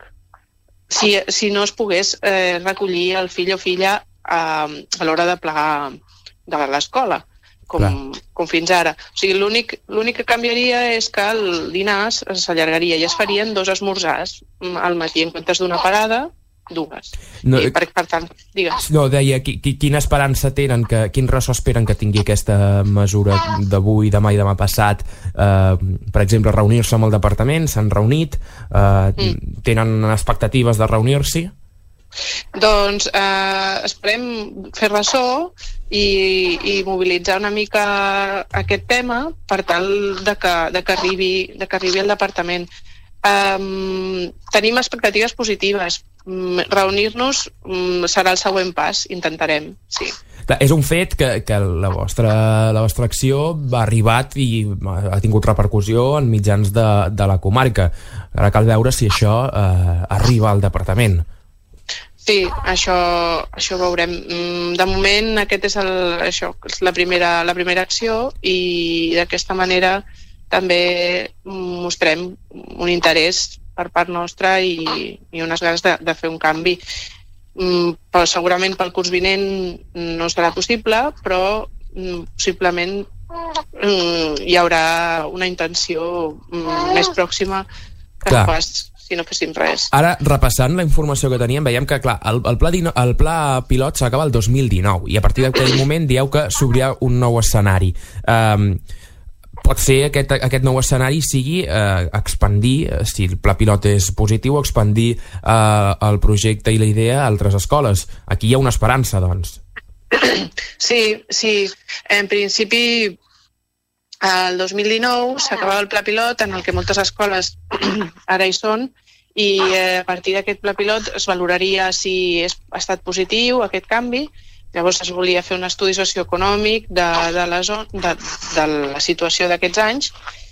Si no es pogués recollir el fill o filla a l'hora de plegar de l'escola, com fins ara. O sigui, l'únic que canviaria és que el dinar s'allargaria i es farien 2 esmorzars al matí en comptes d'una parada, 2. I per tant, digues. No, deia, quina esperança tenen, quin ressò esperen que tingui aquesta mesura d'avui, demà i demà passat? Per exemple, reunir-se amb el departament, s'han reunit, tenen expectatives de reunir-s'hi? Doncs esperem fer ressò i mobilitzar una mica aquest tema per tal de que arribi al departament. Tenim expectatives positives. Reunir-nos serà el següent pas, intentarem, sí. És un fet que la vostra acció ha arribat i ha tingut repercussió en mitjans de la comarca. Ara cal veure si això arriba al departament. Sí, això veurem. De moment aquest és la primera acció i d'aquesta manera també mostrem un interès per part nostra i unes ganes de fer un canvi. Però segurament pel curs vinent no serà possible, però possiblement hi haurà una intenció més pròxima que no pas si no féssim res. Ara, repassant la informació que teníem, veiem que clar, el pla pilot s'acaba el 2019 i a partir d'aquell moment dieu que s'obrirà un nou escenari. Pot ser aquest nou escenari sigui expandir, si el pla pilot és positiu, expandir el projecte i la idea a altres escoles. Aquí hi ha una esperança, doncs. Sí. En principi, el 2019 s'acabava el pla pilot en el que moltes escoles ara hi són i a partir d'aquest pla pilot es valoraria si ha estat positiu aquest canvi. Llavors es volia fer un estudi socioeconòmic de la situació d'aquests anys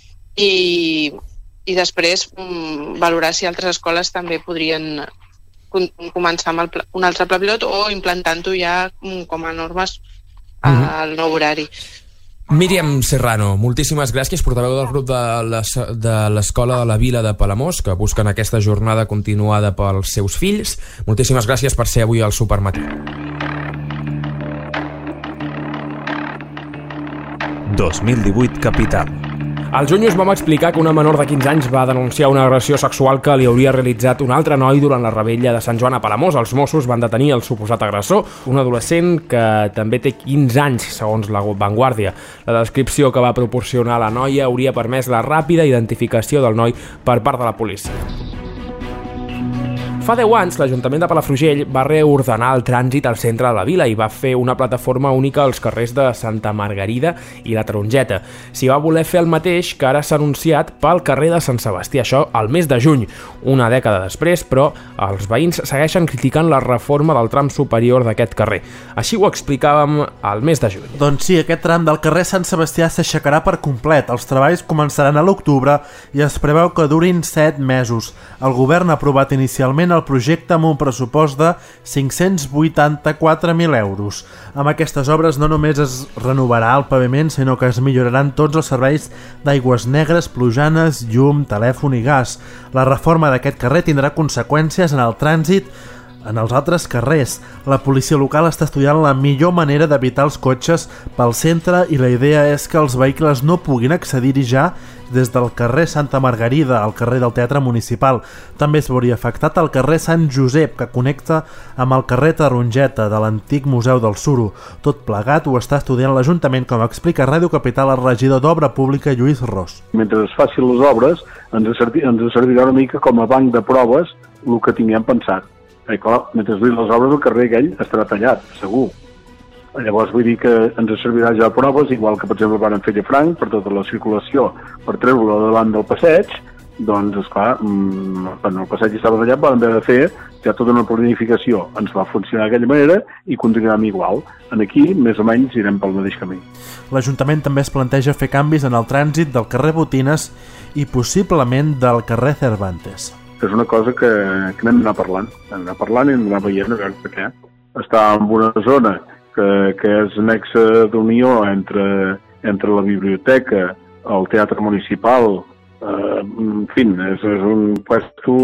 i després valorar si altres escoles també podrien començar amb un altre pla pilot o implantant-ho ja com a normes al nou horari. Míriam Serrano, moltíssimes gràcies, portaveu del grup de l'Escola de la Vila de Palamós, que busquen aquesta jornada continuada pels seus fills. Moltíssimes gràcies per ser avui al Supermatí. 2018 Capital. Al juny us vam explicar que una menor de 15 anys va denunciar una agressió sexual que li hauria realitzat un altre noi durant la revetlla de Sant Joan a Palamós. Els Mossos van detenir el suposat agressor, un adolescent que també té 15 anys, segons la Vanguardia. La descripció que va proporcionar la noia hauria permès la ràpida identificació del noi per part de la policia. Fa 10 anys, l'Ajuntament de Palafrugell va reordenar el trànsit al centre de la vila i va fer una plataforma única als carrers de Santa Margarida i la Tarongeta. S'hi va voler fer el mateix que ara s'ha anunciat pel carrer de Sant Sebastià, això al mes de juny. Una dècada després, però, els veïns segueixen criticant la reforma del tram superior d'aquest carrer. Així ho explicàvem al mes de juny. Doncs sí, aquest tram del carrer Sant Sebastià s'aixecarà per complet. Els treballs començaran a l'octubre i es preveu que durin 7 mesos. El govern ha aprovat inicialment el projecte amb un pressupost de 584.000 euros. Amb aquestes obres no només es renovarà el paviment, sinó que es milloraran tots els serveis d'aigües negres, plujanes, llum, telèfon i gas. La reforma d'aquest carrer tindrà conseqüències en el trànsit en els altres carrers. La policia local està estudiant la millor manera d'evitar els cotxes pel centre i la idea és que els vehicles no puguin accedir-hi ja des del carrer Santa Margarida al carrer del Teatre Municipal. També es veuria afectat el carrer Sant Josep, que connecta amb el carrer Tarongeta de l'antic Museu del Suro. Tot plegat ho està estudiant l'Ajuntament, com explica a Ràdio Capital el regidor d'Obra Pública Lluís Ros. Mentre es facin les obres ens servirà una mica com a banc de proves el que tinguem pensat. I clar, mentre duim les obres el carrer aquell estarà tallat, segur. Llavors vull dir que ens servirà ja proves, igual que per exemple van fer Llafranc per tota la circulació, per treure-la davant del passeig, doncs esclar, quan el passeig estava tallat van haver de fer ja tota una planificació. Ens va funcionar d'aquella manera i continuarem igual. Aquí, més o menys, irem pel mateix camí. L'Ajuntament també es planteja fer canvis en el trànsit del carrer Botines i possiblement del carrer Cervantes. És una cosa que n'hem d'anar parlant. Hem d'anar parlant i hem d'anar veient a veure per què. Està en una zona que és nexe d'unió entre la biblioteca, el Teatre Municipal, en fi, és un puesto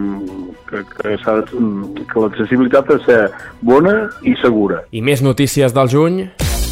que l'accessibilitat ha de ser bona i segura. I més notícies del juny.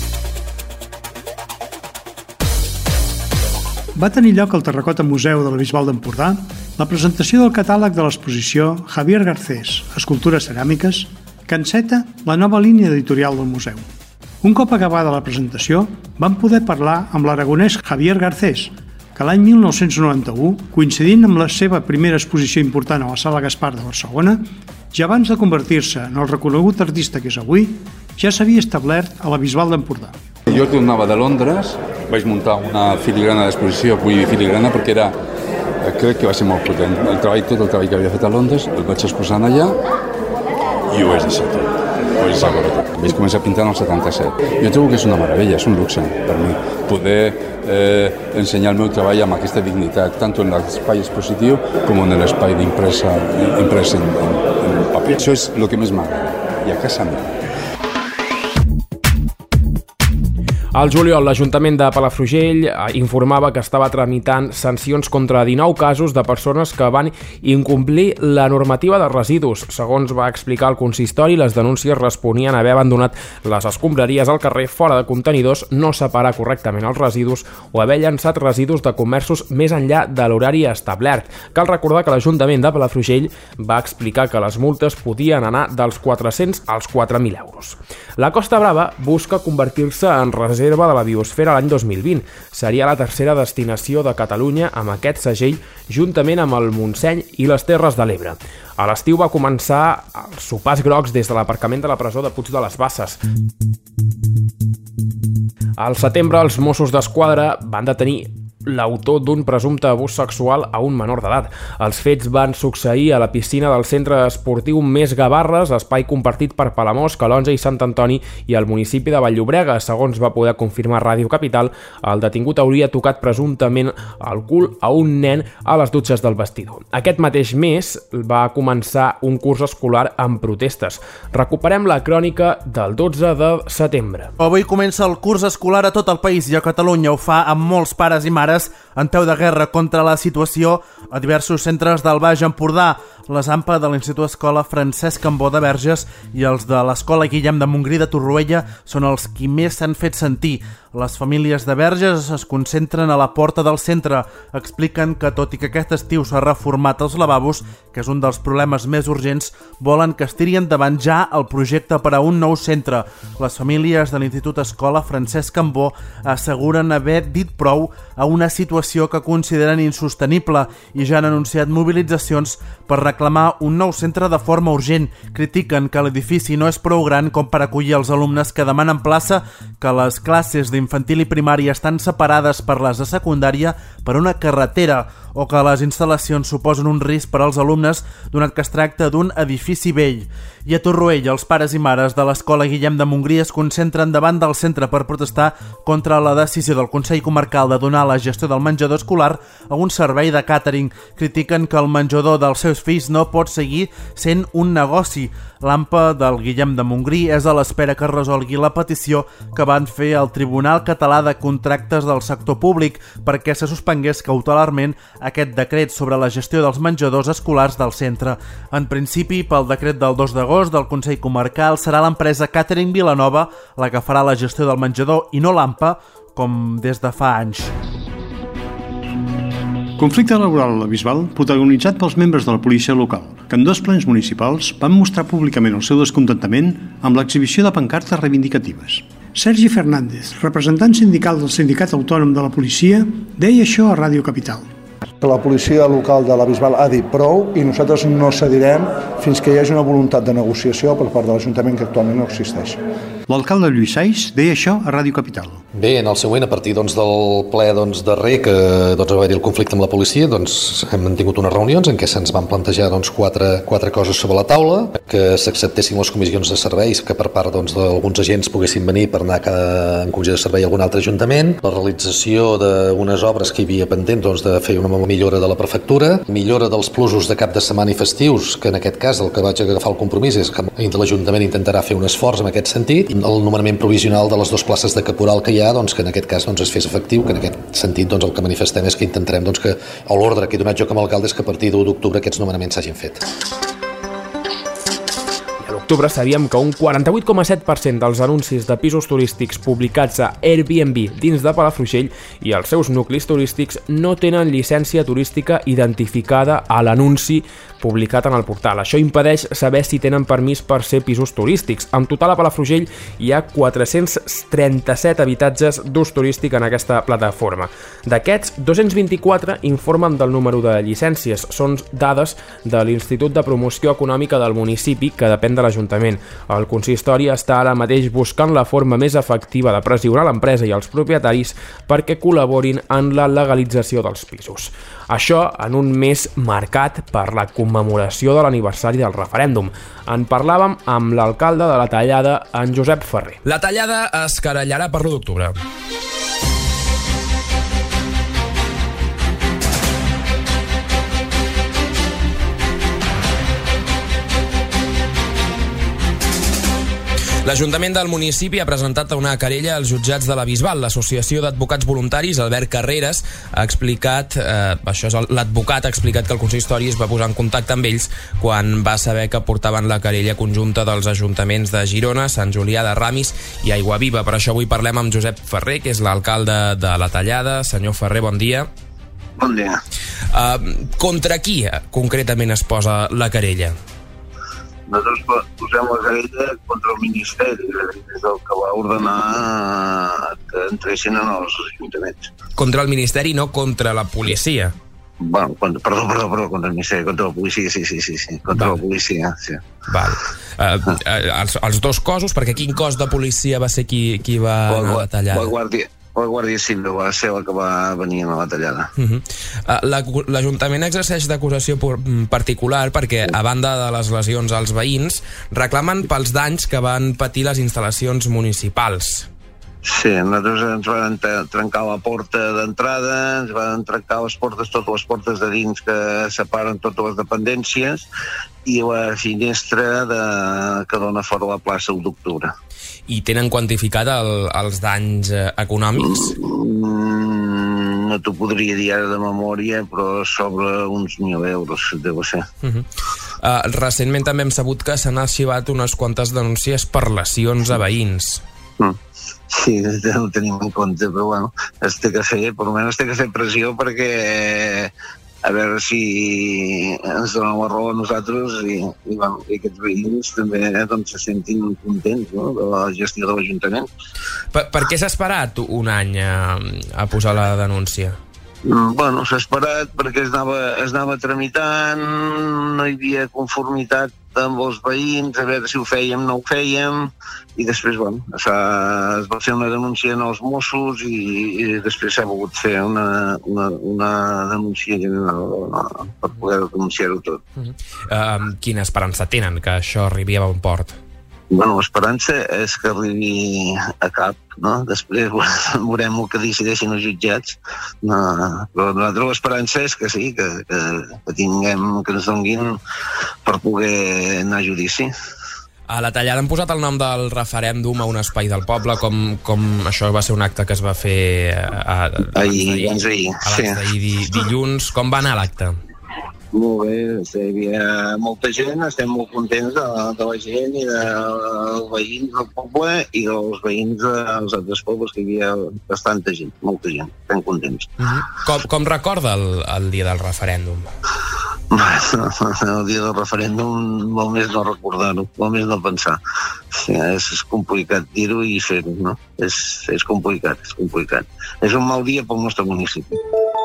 Va tenir lloc al Terracota Museu de la Bisbal d'Empordà la presentació del catàleg de l'exposició Javier Garcés, Escultures ceràmiques, que enceta la nova línia editorial del museu. Un cop acabada la presentació, vam poder parlar amb l'aragonès Javier Garcés, que l'any 1991, coincidint amb la seva primera exposició important a la Sala Gaspar de Barcelona, ja abans de convertir-se en el reconegut artista que és avui, ja s'havia establert a la Bisbal d'Empordà. Jo tornava de Londres, vaig muntar una filigrana d'exposició, vull dir filigrana perquè crec que va ser molt potent. Tot el treball que havia fet a Londres el vaig exposar allà i ho vaig deixar tot. Vaig començar a pintar en el 77. Jo trobo que és una meravella, és un luxe per mi poder ensenyar el meu treball amb aquesta dignitat, tant en l'espai expositiu com en l'espai d'impresa en paper. Això és el que més m'agrada, i a casa meva. Al juliol, l'Ajuntament de Palafrugell informava que estava tramitant sancions contra 19 casos de persones que van incomplir la normativa de residus. Segons va explicar el consistori, les denúncies responien a haver abandonat les escombraries al carrer fora de contenidors, no separar correctament els residus o haver llançat residus de comerços més enllà de l'horari establert. Cal recordar que l'Ajuntament de Palafrugell va explicar que les multes podien anar dels 400 als 4.000 euros. La Costa Brava busca convertir-se en reserva de la biosfera l'any 2020. Seria la tercera destinació de Catalunya amb aquest segell, juntament amb el Montseny i les Terres de l'Ebre. A l'estiu va començar els sopars grocs des de l'aparcament de la presó de Puig de les Basses. Al setembre, els Mossos d'Esquadra van detenir l'autor d'un presumpte abús sexual a un menor d'edat. Els fets van succeir a la piscina del centre esportiu Més Gavarres, espai compartit per Palamós, Calonge i Sant Antoni i el municipi de Vall-llobrega. Segons va poder confirmar Ràdio Capital, el detingut hauria tocat presumptament el cul a un nen a les dutxes del vestidor. Aquest mateix mes va començar un curs escolar amb protestes. Recuperem la crònica del 12 de setembre. Avui comença el curs escolar a tot el país i a Catalunya ho fa amb molts pares i mares en peu de guerra contra la situació a diversos centres del Baix Empordà. Les AMPA de l'Institut Escola Francesc Cambó de Verges i els de l'Escola Guillem de Montgrí de Torroella són els qui més s'han fet sentir. Les famílies de Verges es concentren a la porta del centre. Expliquen que, tot i que aquest estiu s'ha reformat els lavabos, que és un dels problemes més urgents, volen que es tiri endavant ja el projecte per a un nou centre. Les famílies de l'Institut Escola Francesc Cambó asseguren haver dit prou a una situació que consideren insostenible i ja han anunciat mobilitzacions per reclamar un nou centre de forma urgent. Critiquen que l'edifici no és prou gran com per acollir els alumnes que demanen plaça, que les classes d'infantil i primària estan separades per les de secundària per una carretera o que les instal·lacions suposen un risc per als alumnes donat que es tracta d'un edifici vell. I a Torroella, els pares i mares de l'Escola Guillem de Montgrí es concentren davant del centre per protestar contra la decisió del Consell Comarcal de donar la gestió del menjador escolar a un servei de càtering. Critiquen que el menjador dels seus fills no pot seguir sent un negoci. L'AMPA del Guillem de Montgrí és a l'espera que es resolgui la petició que van fer al Tribunal Català de Contractes del Sector Públic perquè se suspengués cautelarment aquest decret sobre la gestió dels menjadors escolars del centre. En principi, pel decret del 2 d'agost del Consell Comarcal, serà l'empresa Catering Vilanova la que farà la gestió del menjador i no l'AMPA, com des de fa anys. Conflicte laboral a la Bisbal protagonitzat pels membres de la policia local, que en 2 plens municipals van mostrar públicament el seu descontentament amb l'exhibició de pancartes reivindicatives. Sergi Fernández, representant sindical del Sindicat Autònom de la Policia, deia això a Ràdio Capital. La policia local de la Bisbal ha dit prou i nosaltres no cedirem fins que hi hagi una voluntat de negociació per part de l'Ajuntament que actualment no existeix. L'alcalde Lluís Saiz deia això a Ràdio Capital. Bé, en el següent, a partir del ple darrer, que va haver-hi el conflicte amb la policia, hem mantingut unes reunions en què se'ns van plantejar quatre coses sobre la taula, que s'acceptessin les comissions de serveis, que per part d'alguns agents poguessin venir per anar en comissió de servei a algun altre ajuntament, la realització d'unes obres que hi havia pendent de fer una millora de la prefectura, millora dels plusos de cap de setmana i festius, que en aquest cas el que vaig agafar el compromís és que l'Ajuntament intentarà fer un esforç en aquest sentit, el nomenament provisional de les 2 places de caporal que hi ha, que en aquest cas es fes efectiu, que en aquest sentit el que manifestem és que intentarem que l'ordre que he donat jo com a alcalde és que a partir d'1 d'octubre aquests nomenaments s'hagin fet. A l'octubre sabíem que un 48,7% dels anuncis de pisos turístics publicats a Airbnb dins de Palafrugell i els seus nuclis turístics no tenen llicència turística identificada a l'anunci publicat en el portal. Això impedeix saber si tenen permís per ser pisos turístics. En total a Palafrugell hi ha 437 habitatges d'ús turístic en aquesta plataforma. D'aquests, 224 informen del número de llicències. Són dades de l'Institut de Promoció Econòmica del municipi, que depèn de l'Ajuntament. El consistori està ara mateix buscant la forma més efectiva de pressionar l'empresa i els propietaris perquè col·laborin en la legalització dels pisos. Això en un mes marcat per la commemoració de l'aniversari del referèndum. En parlàvem amb l'alcalde de la Tallada, en Josep Ferrer. La Tallada es querellarà per l'1 d'octubre. L'Ajuntament del municipi ha presentat una querella als jutjats de la Bisbal. L'Associació d'Advocats Voluntaris, Albert Carreras, ha explicat, l'advocat ha explicat que el consistori es va posar en contacte amb ells quan va saber que portaven la querella conjunta dels ajuntaments de Girona, Sant Julià de Ramis i Aiguaviva. Per això avui parlem amb Josep Ferrer, que és l'alcalde de la Tallada. Senyor Ferrer, bon dia. Bon dia. Contra qui concretament es posa la querella? Nosaltres posem la querella contra el Ministeri, és el que va ordenar que entressin en els ajuntaments. Contra el Ministeri, no contra la policia? Bueno, perdó, contra el Ministeri, contra la policia, sí, contra la policia, sí. Val. Els dos cossos, perquè quin cos de policia va ser qui va anar a la Tallada? La Guàrdia Civil va ser la que va venir a la Tallada. L'Ajuntament exerceix d'acusació particular perquè, a banda de les lesions als veïns, reclamen pels danys que van patir les instal·lacions municipals. Sí, nosaltres ens van trencar la porta d'entrada, ens van trencar totes les portes de dins que separen totes les dependències i la finestra que dona fora la plaça 1 d'octubre. I tenen quantificat els danys econòmics? No t'ho podria dir ara de memòria, però sobre uns 1.000 euros deu ser. Recentment també hem sabut que s'han arxivat unes quantes denúncies per lesions a veïns. Sí, no ho tenim en compte, però bueno, es té que fer, per almenys es té que fer pressió perquè a veure si ens donen la raó a nosaltres i aquests veïns també se sentin contents de la gestió de l'Ajuntament. Per què s'ha esperat un any a posar la denúncia? Bueno, s'ha esperat perquè es anava tramitant, no hi havia conformitat amb els veïns, a veure si ho fèiem, no ho fèiem, i després, bueno, es va fer una denúncia als Mossos i després s'ha volgut fer una denúncia general per poder denunciar-ho tot. Quina esperança tenen que això arribi a bon port? Bueno, l'esperança és que arribi a cap, no? Després veurem el que decideixin els jutjats. Però nosaltres l'esperança és que sí, que tinguem, que ens donguin per poder anar a judici. A la tallada han posat el nom del referèndum a un espai del poble, com això va ser un acte que es va fer ahir, dilluns. Com va anar l'acte? Molt bé, hi havia molta gent, estem molt contents de la gent i dels veïns del poble i dels veïns dels altres pobles, que hi havia bastanta gent, molta gent, estem contents. Com recorda el dia del referèndum? El dia del referèndum, molt més no recordar-ho, molt més no pensar. És complicat dir-ho i fer-ho, no? És complicat, és complicat. És un mal dia pel nostre municipi.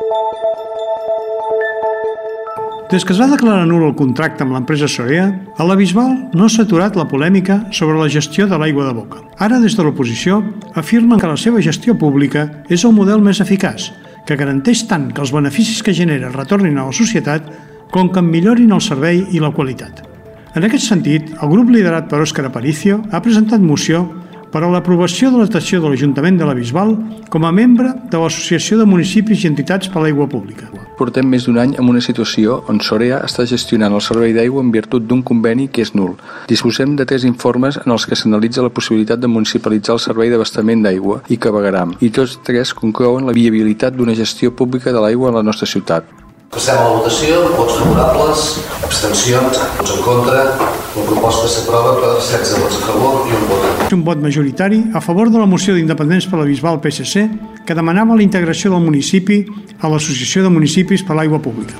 Des que es va declarar nul el contracte amb l'empresa Sorea, a la Bisbal no s'ha aturat la polèmica sobre la gestió de l'aigua de boca. Ara, des de l'oposició, afirmen que la seva gestió pública és el model més eficaç, que garanteix tant que els beneficis que genera retornin a la societat com que en millorin el servei i la qualitat. En aquest sentit, el grup liderat per Òscar Aparicio ha presentat moció per a l'aprovació de l'estació de l'Ajuntament de la Bisbal com a membre de l'Associació de Municipis i Entitats per l'Aigua Pública. Portem més d'un any en una situació on Sorea està gestionant el servei d'aigua en virtut d'un conveni que és nul. Disposem de 3 informes en els que s'analitza la possibilitat de municipalitzar el servei d'abastament d'aigua i clavegueram, i tots 3 conclouen la viabilitat d'una gestió pública de l'aigua a la nostra ciutat. Passem a la votació, vots favorables, abstencions, vots en contra. La proposta s'aprova per 16 vots a favor i un vot en contra. Un vot majoritari a favor de la moció d'Independents per la Bisbal PSC que demanava la integració del municipi a l'Associació de Municipis per l'Aigua Pública.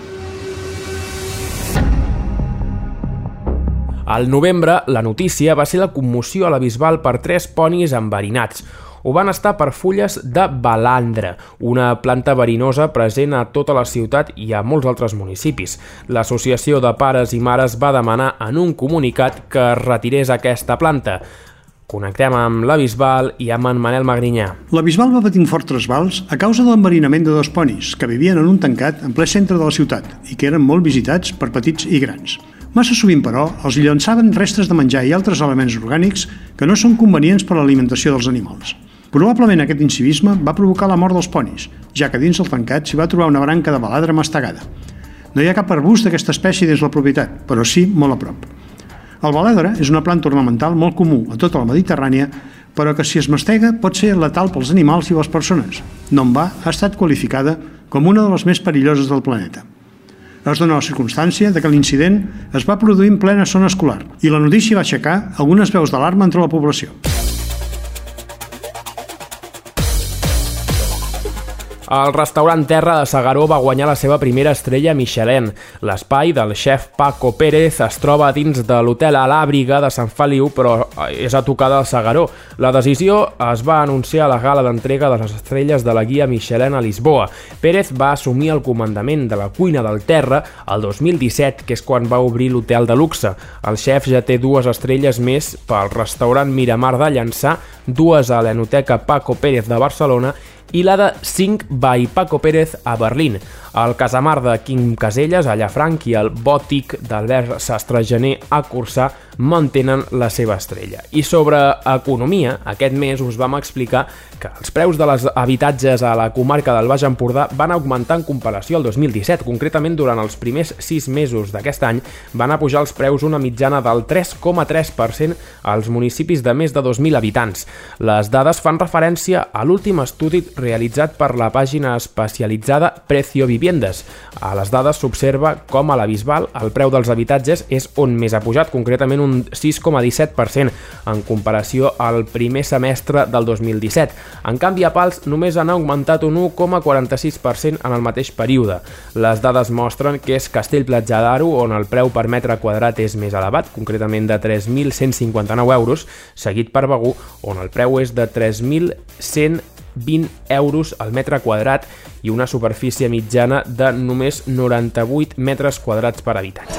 Al novembre, la notícia va ser la commoció a la Bisbal per 3 ponis enverinats. Ho van estar per fulles de balandra, una planta verinosa present a tota la ciutat i a molts altres municipis. L'Associació de Pares i Mares va demanar en un comunicat que es retirés aquesta planta. Connectem amb la Bisbal i amb en Manel Magrinyà. La Bisbal va patir forts trasbals a causa de l'enverinament de 2 ponis que vivien en un tancat en ple centre de la ciutat i que eren molt visitats per petits i grans. Massa sovint, però, els llançaven restes de menjar i altres elements orgànics que no són convenients per a l'alimentació dels animals. Probablement aquest incivisme va provocar la mort dels ponis, ja que dins el tancat s'hi va trobar una branca de baladre mastegada. No hi ha cap arbust d'aquesta espècie dins la propietat, però sí molt a prop. El baladre és una planta ornamental molt comú a tota la Mediterrània, però que si es mastega pot ser letal pels animals i les persones. No en va, ha estat qualificada com una de les més perilloses del planeta. Es dona la circumstància de que l'incident es va produir en plena zona escolar i la notícia va aixecar algunes veus d'alarma entre la població. El restaurant Terra de S'Agaró va guanyar la seva primera estrella Michelin. L'espai del xef Paco Pérez es troba dins de l'hotel a l'Àbriga de Sant Feliu, però és a tocar del S'Agaró. La decisió es va anunciar a la gala d'entrega de les estrelles de la guia Michelin a Lisboa. Pérez va assumir el comandament de la cuina del Terra el 2017, que és quan va obrir l'hotel de luxe. El xef ja té 2 estrelles més pel restaurant Miramar de Llançà, 2 a l'Enoteca Paco Pérez de Barcelona i la de 5 by Paco Pérez a Berlín. El Casamar de Quim Caselles a Llafranc i el Bòtic d'Albert Sastre-Gener a Corçà mantenen la seva estrella. I sobre economia, aquest mes us vam explicar que els preus de les habitatges a la comarca del Baix Empordà van augmentar en comparació al 2017. Concretament, durant els primers 6 mesos d'aquest any van pujar els preus una mitjana del 3,3% als municipis de més de 2.000 habitants. Les dades fan referència a l'últim estudi realitzat per la pàgina especialitzada Precio Viviendes. A les dades s'observa com a la Bisbal el preu dels habitatges és on més ha pujat, concretament un 6,17% en comparació al primer semestre del 2017. En canvi, a Pals només han augmentat un 1,46% en el mateix període. Les dades mostren que és Castell-Platja d'Aro on el preu per metre quadrat és més elevat, concretament de 3.159 euros, seguit per Begur, on el preu és de 3.120 euros al metre quadrat i una superfície mitjana de només 98 metres quadrats per habitatge.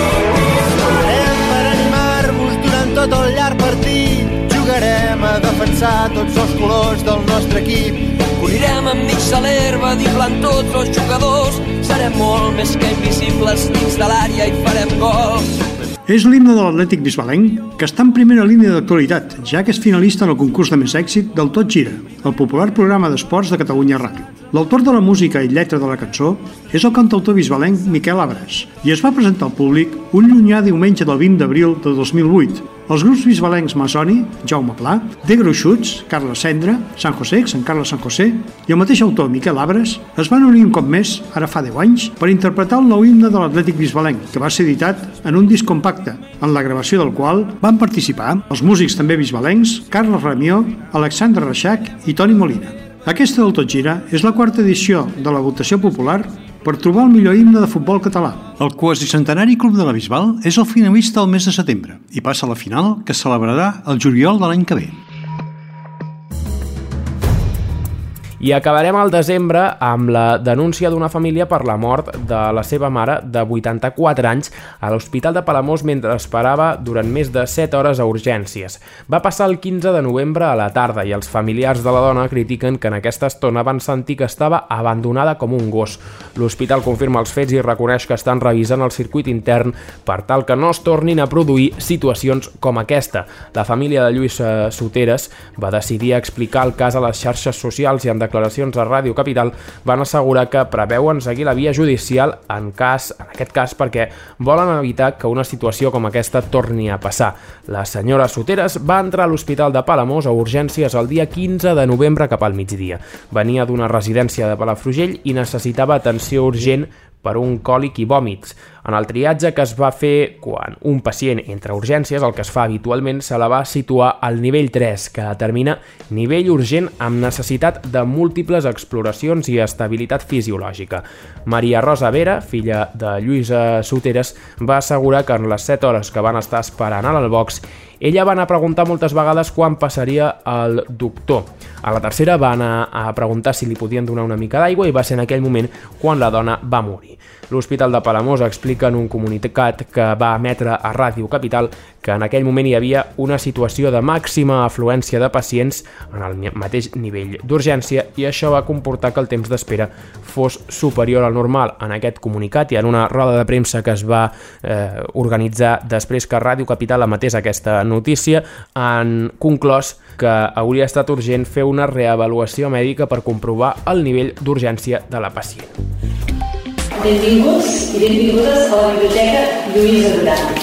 Per animar-vos durant tot el llarg partit, jugarem a defensar tots els colors del nostre equip. Correrem enmig de l'herba, diflant tots els jugadors, serem molt més que invisibles dins de l'àrea i farem gol. És l'himne de l'Atlètic bisbalenc que està en primera línia d'actualitat, ja que és finalista en el concurs de més èxit del Tot Gira, el popular programa d'esports de Catalunya Ràdio. L'autor de la música i lletra de la cançó és el cantautor bisbalenc Miquel Abres i es va presentar al públic un llunyà diumenge del 20 d'abril de 2008. Els grups bisbalencs Masoni, Jaume Pla, De Gruixuts, Carles Cendra, Sant José, Sant Carles Sant José i el mateix autor Miquel Abres es van unir un cop més, ara fa 10 anys, per interpretar el nou himne de l'Atlètic bisbalenc, que va ser editat en un disc compacte, en la gravació del qual van participar els músics també bisbalencs Carles Ramió, Alexandre Reixac i Toni Molina. Aquesta del Tot Gira és la quarta edició de la votació popular per trobar el millor himne de futbol català. El quasicentenari Club de la Bisbal és el finalista del mes de setembre i passa a la final, que es celebrarà el juliol de l'any que ve. I acabarem al desembre amb la denúncia d'una família per la mort de la seva mare de 84 anys a l'Hospital de Palamós mentre esperava durant més de 7 hores a urgències. Va passar el 15 de novembre a la tarda i els familiars de la dona critiquen que en aquesta estona van sentir que estava abandonada com un gos. L'hospital confirma els fets i reconeix que estan revisant el circuit intern per tal que no es tornin a produir situacions com aquesta. La família de Lluís Soteres va decidir explicar el cas a les xarxes socials i en declaracions a Ràdio Capital van assegurar que preveuen seguir la via judicial en aquest cas perquè volen evitar que una situació com aquesta torni a passar. La senyora Soteres va entrar a l'Hospital de Palamós a urgències el dia 15 de novembre cap al migdia. Venia d'una residència de Palafrugell i necessitava atenció urgent per un còlic i vòmits. En el triatge que es va fer quan un pacient entra a urgències, el que es fa habitualment se la va situar al nivell 3, que determina nivell urgent amb necessitat de múltiples exploracions i estabilitat fisiològica. Maria Rosa Vera, filla de Lluís Soteres, va assegurar que en les 7 hores que van estar esperant al box, ella va anar a preguntar moltes vegades quan passaria el doctor. A la tercera va anar a preguntar si li podien donar una mica d'aigua i va ser en aquell moment quan la dona va morir. L'Hospital de Palamós explica en un comunicat que va emetre a Ràdio Capital que en aquell moment hi havia una situació de màxima afluència de pacients en el mateix nivell d'urgència i això va comportar que el temps d'espera fos superior al normal. En aquest comunicat i en una roda de premsa que es va organitzar després que Ràdio Capital emetés aquesta notícia, han conclòs que hauria estat urgent fer una reavaluació mèdica per comprovar el nivell d'urgència de la pacient. Benvinguts i benvingudes a la Biblioteca Lluís Duran.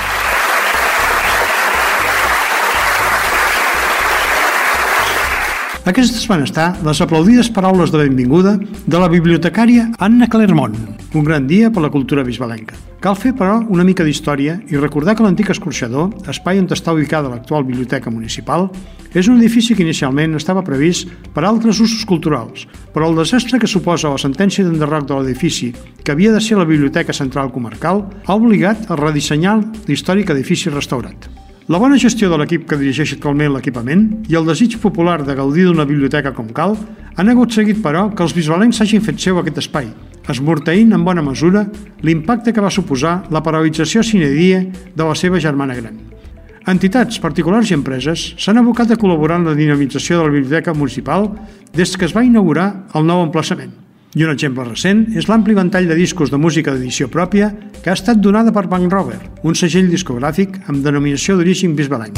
Aquestes van estar les aplaudides paraules de benvinguda de la bibliotecària Anna Clermont, un gran dia per la cultura bisbalenca. Cal fer, però, una mica d'història i recordar que l'antic escorxador, espai on està ubicada l'actual biblioteca municipal, és un edifici que inicialment estava previst per a altres usos culturals, però el desastre que suposa la sentència d'enderroc de l'edifici, que havia de ser la Biblioteca Central Comarcal, ha obligat a redissenyar l'històric edifici restaurat. La bona gestió de l'equip que dirigeix actualment l'equipament i el desig popular de gaudir d'una biblioteca com cal han aconseguit, però, que els bisbalencs s'hagin fet seu aquest espai, esmorteint en bona mesura l'impacte que va suposar la paralització sine die de la seva germana gran. Entitats, particulars i empreses s'han abocat a col·laborar en la dinamització de la biblioteca municipal des que es va inaugurar el nou emplaçament. I un exemple recent és l'ampli ventall de discos de música d'edició pròpia que ha estat donada per Bank Rover, un segell discogràfic amb denominació d'origen bisbalenc.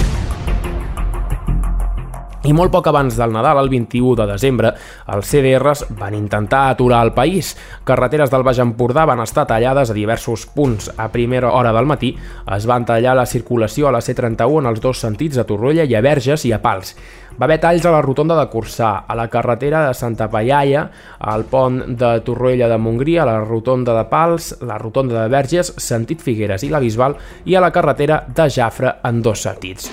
I molt poc abans del Nadal, el 21 de desembre, els CDRs van intentar aturar el país. Carreteres del Baix Empordà van estar tallades a diversos punts. A primera hora del matí es van tallar la circulació a la C31 en els dos sentits, a Torroella i a Verges i a Pals. Va haver talls a la rotonda de Corçà, a la carretera de Santa Paiaia, al pont de Torroella de Montgrí, a la rotonda de Pals, la rotonda de Verges, sentit Figueres i la Bisbal, i a la carretera de Jafre en dos sentits.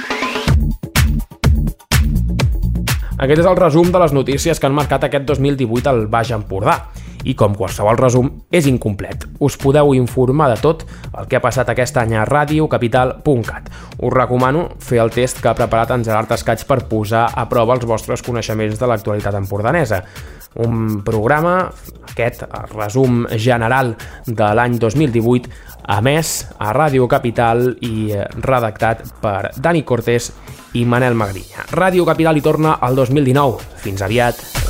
Aquest és el resum de les notícies que han marcat aquest 2018 al Baix Empordà. I com qualsevol resum, és incomplet. Us podeu informar de tot el que ha passat aquest any a radiocapital.cat. Us recomano fer el test que ha preparat en Gerard Escaig per posar a prova els vostres coneixements de l'actualitat empordanesa. Un programa, aquest, el resum general de l'any 2018, emès a Ràdio Capital i redactat per Dani Cortés i Manel Magriña. Ràdio Capital hi torna al 2019. Fins aviat.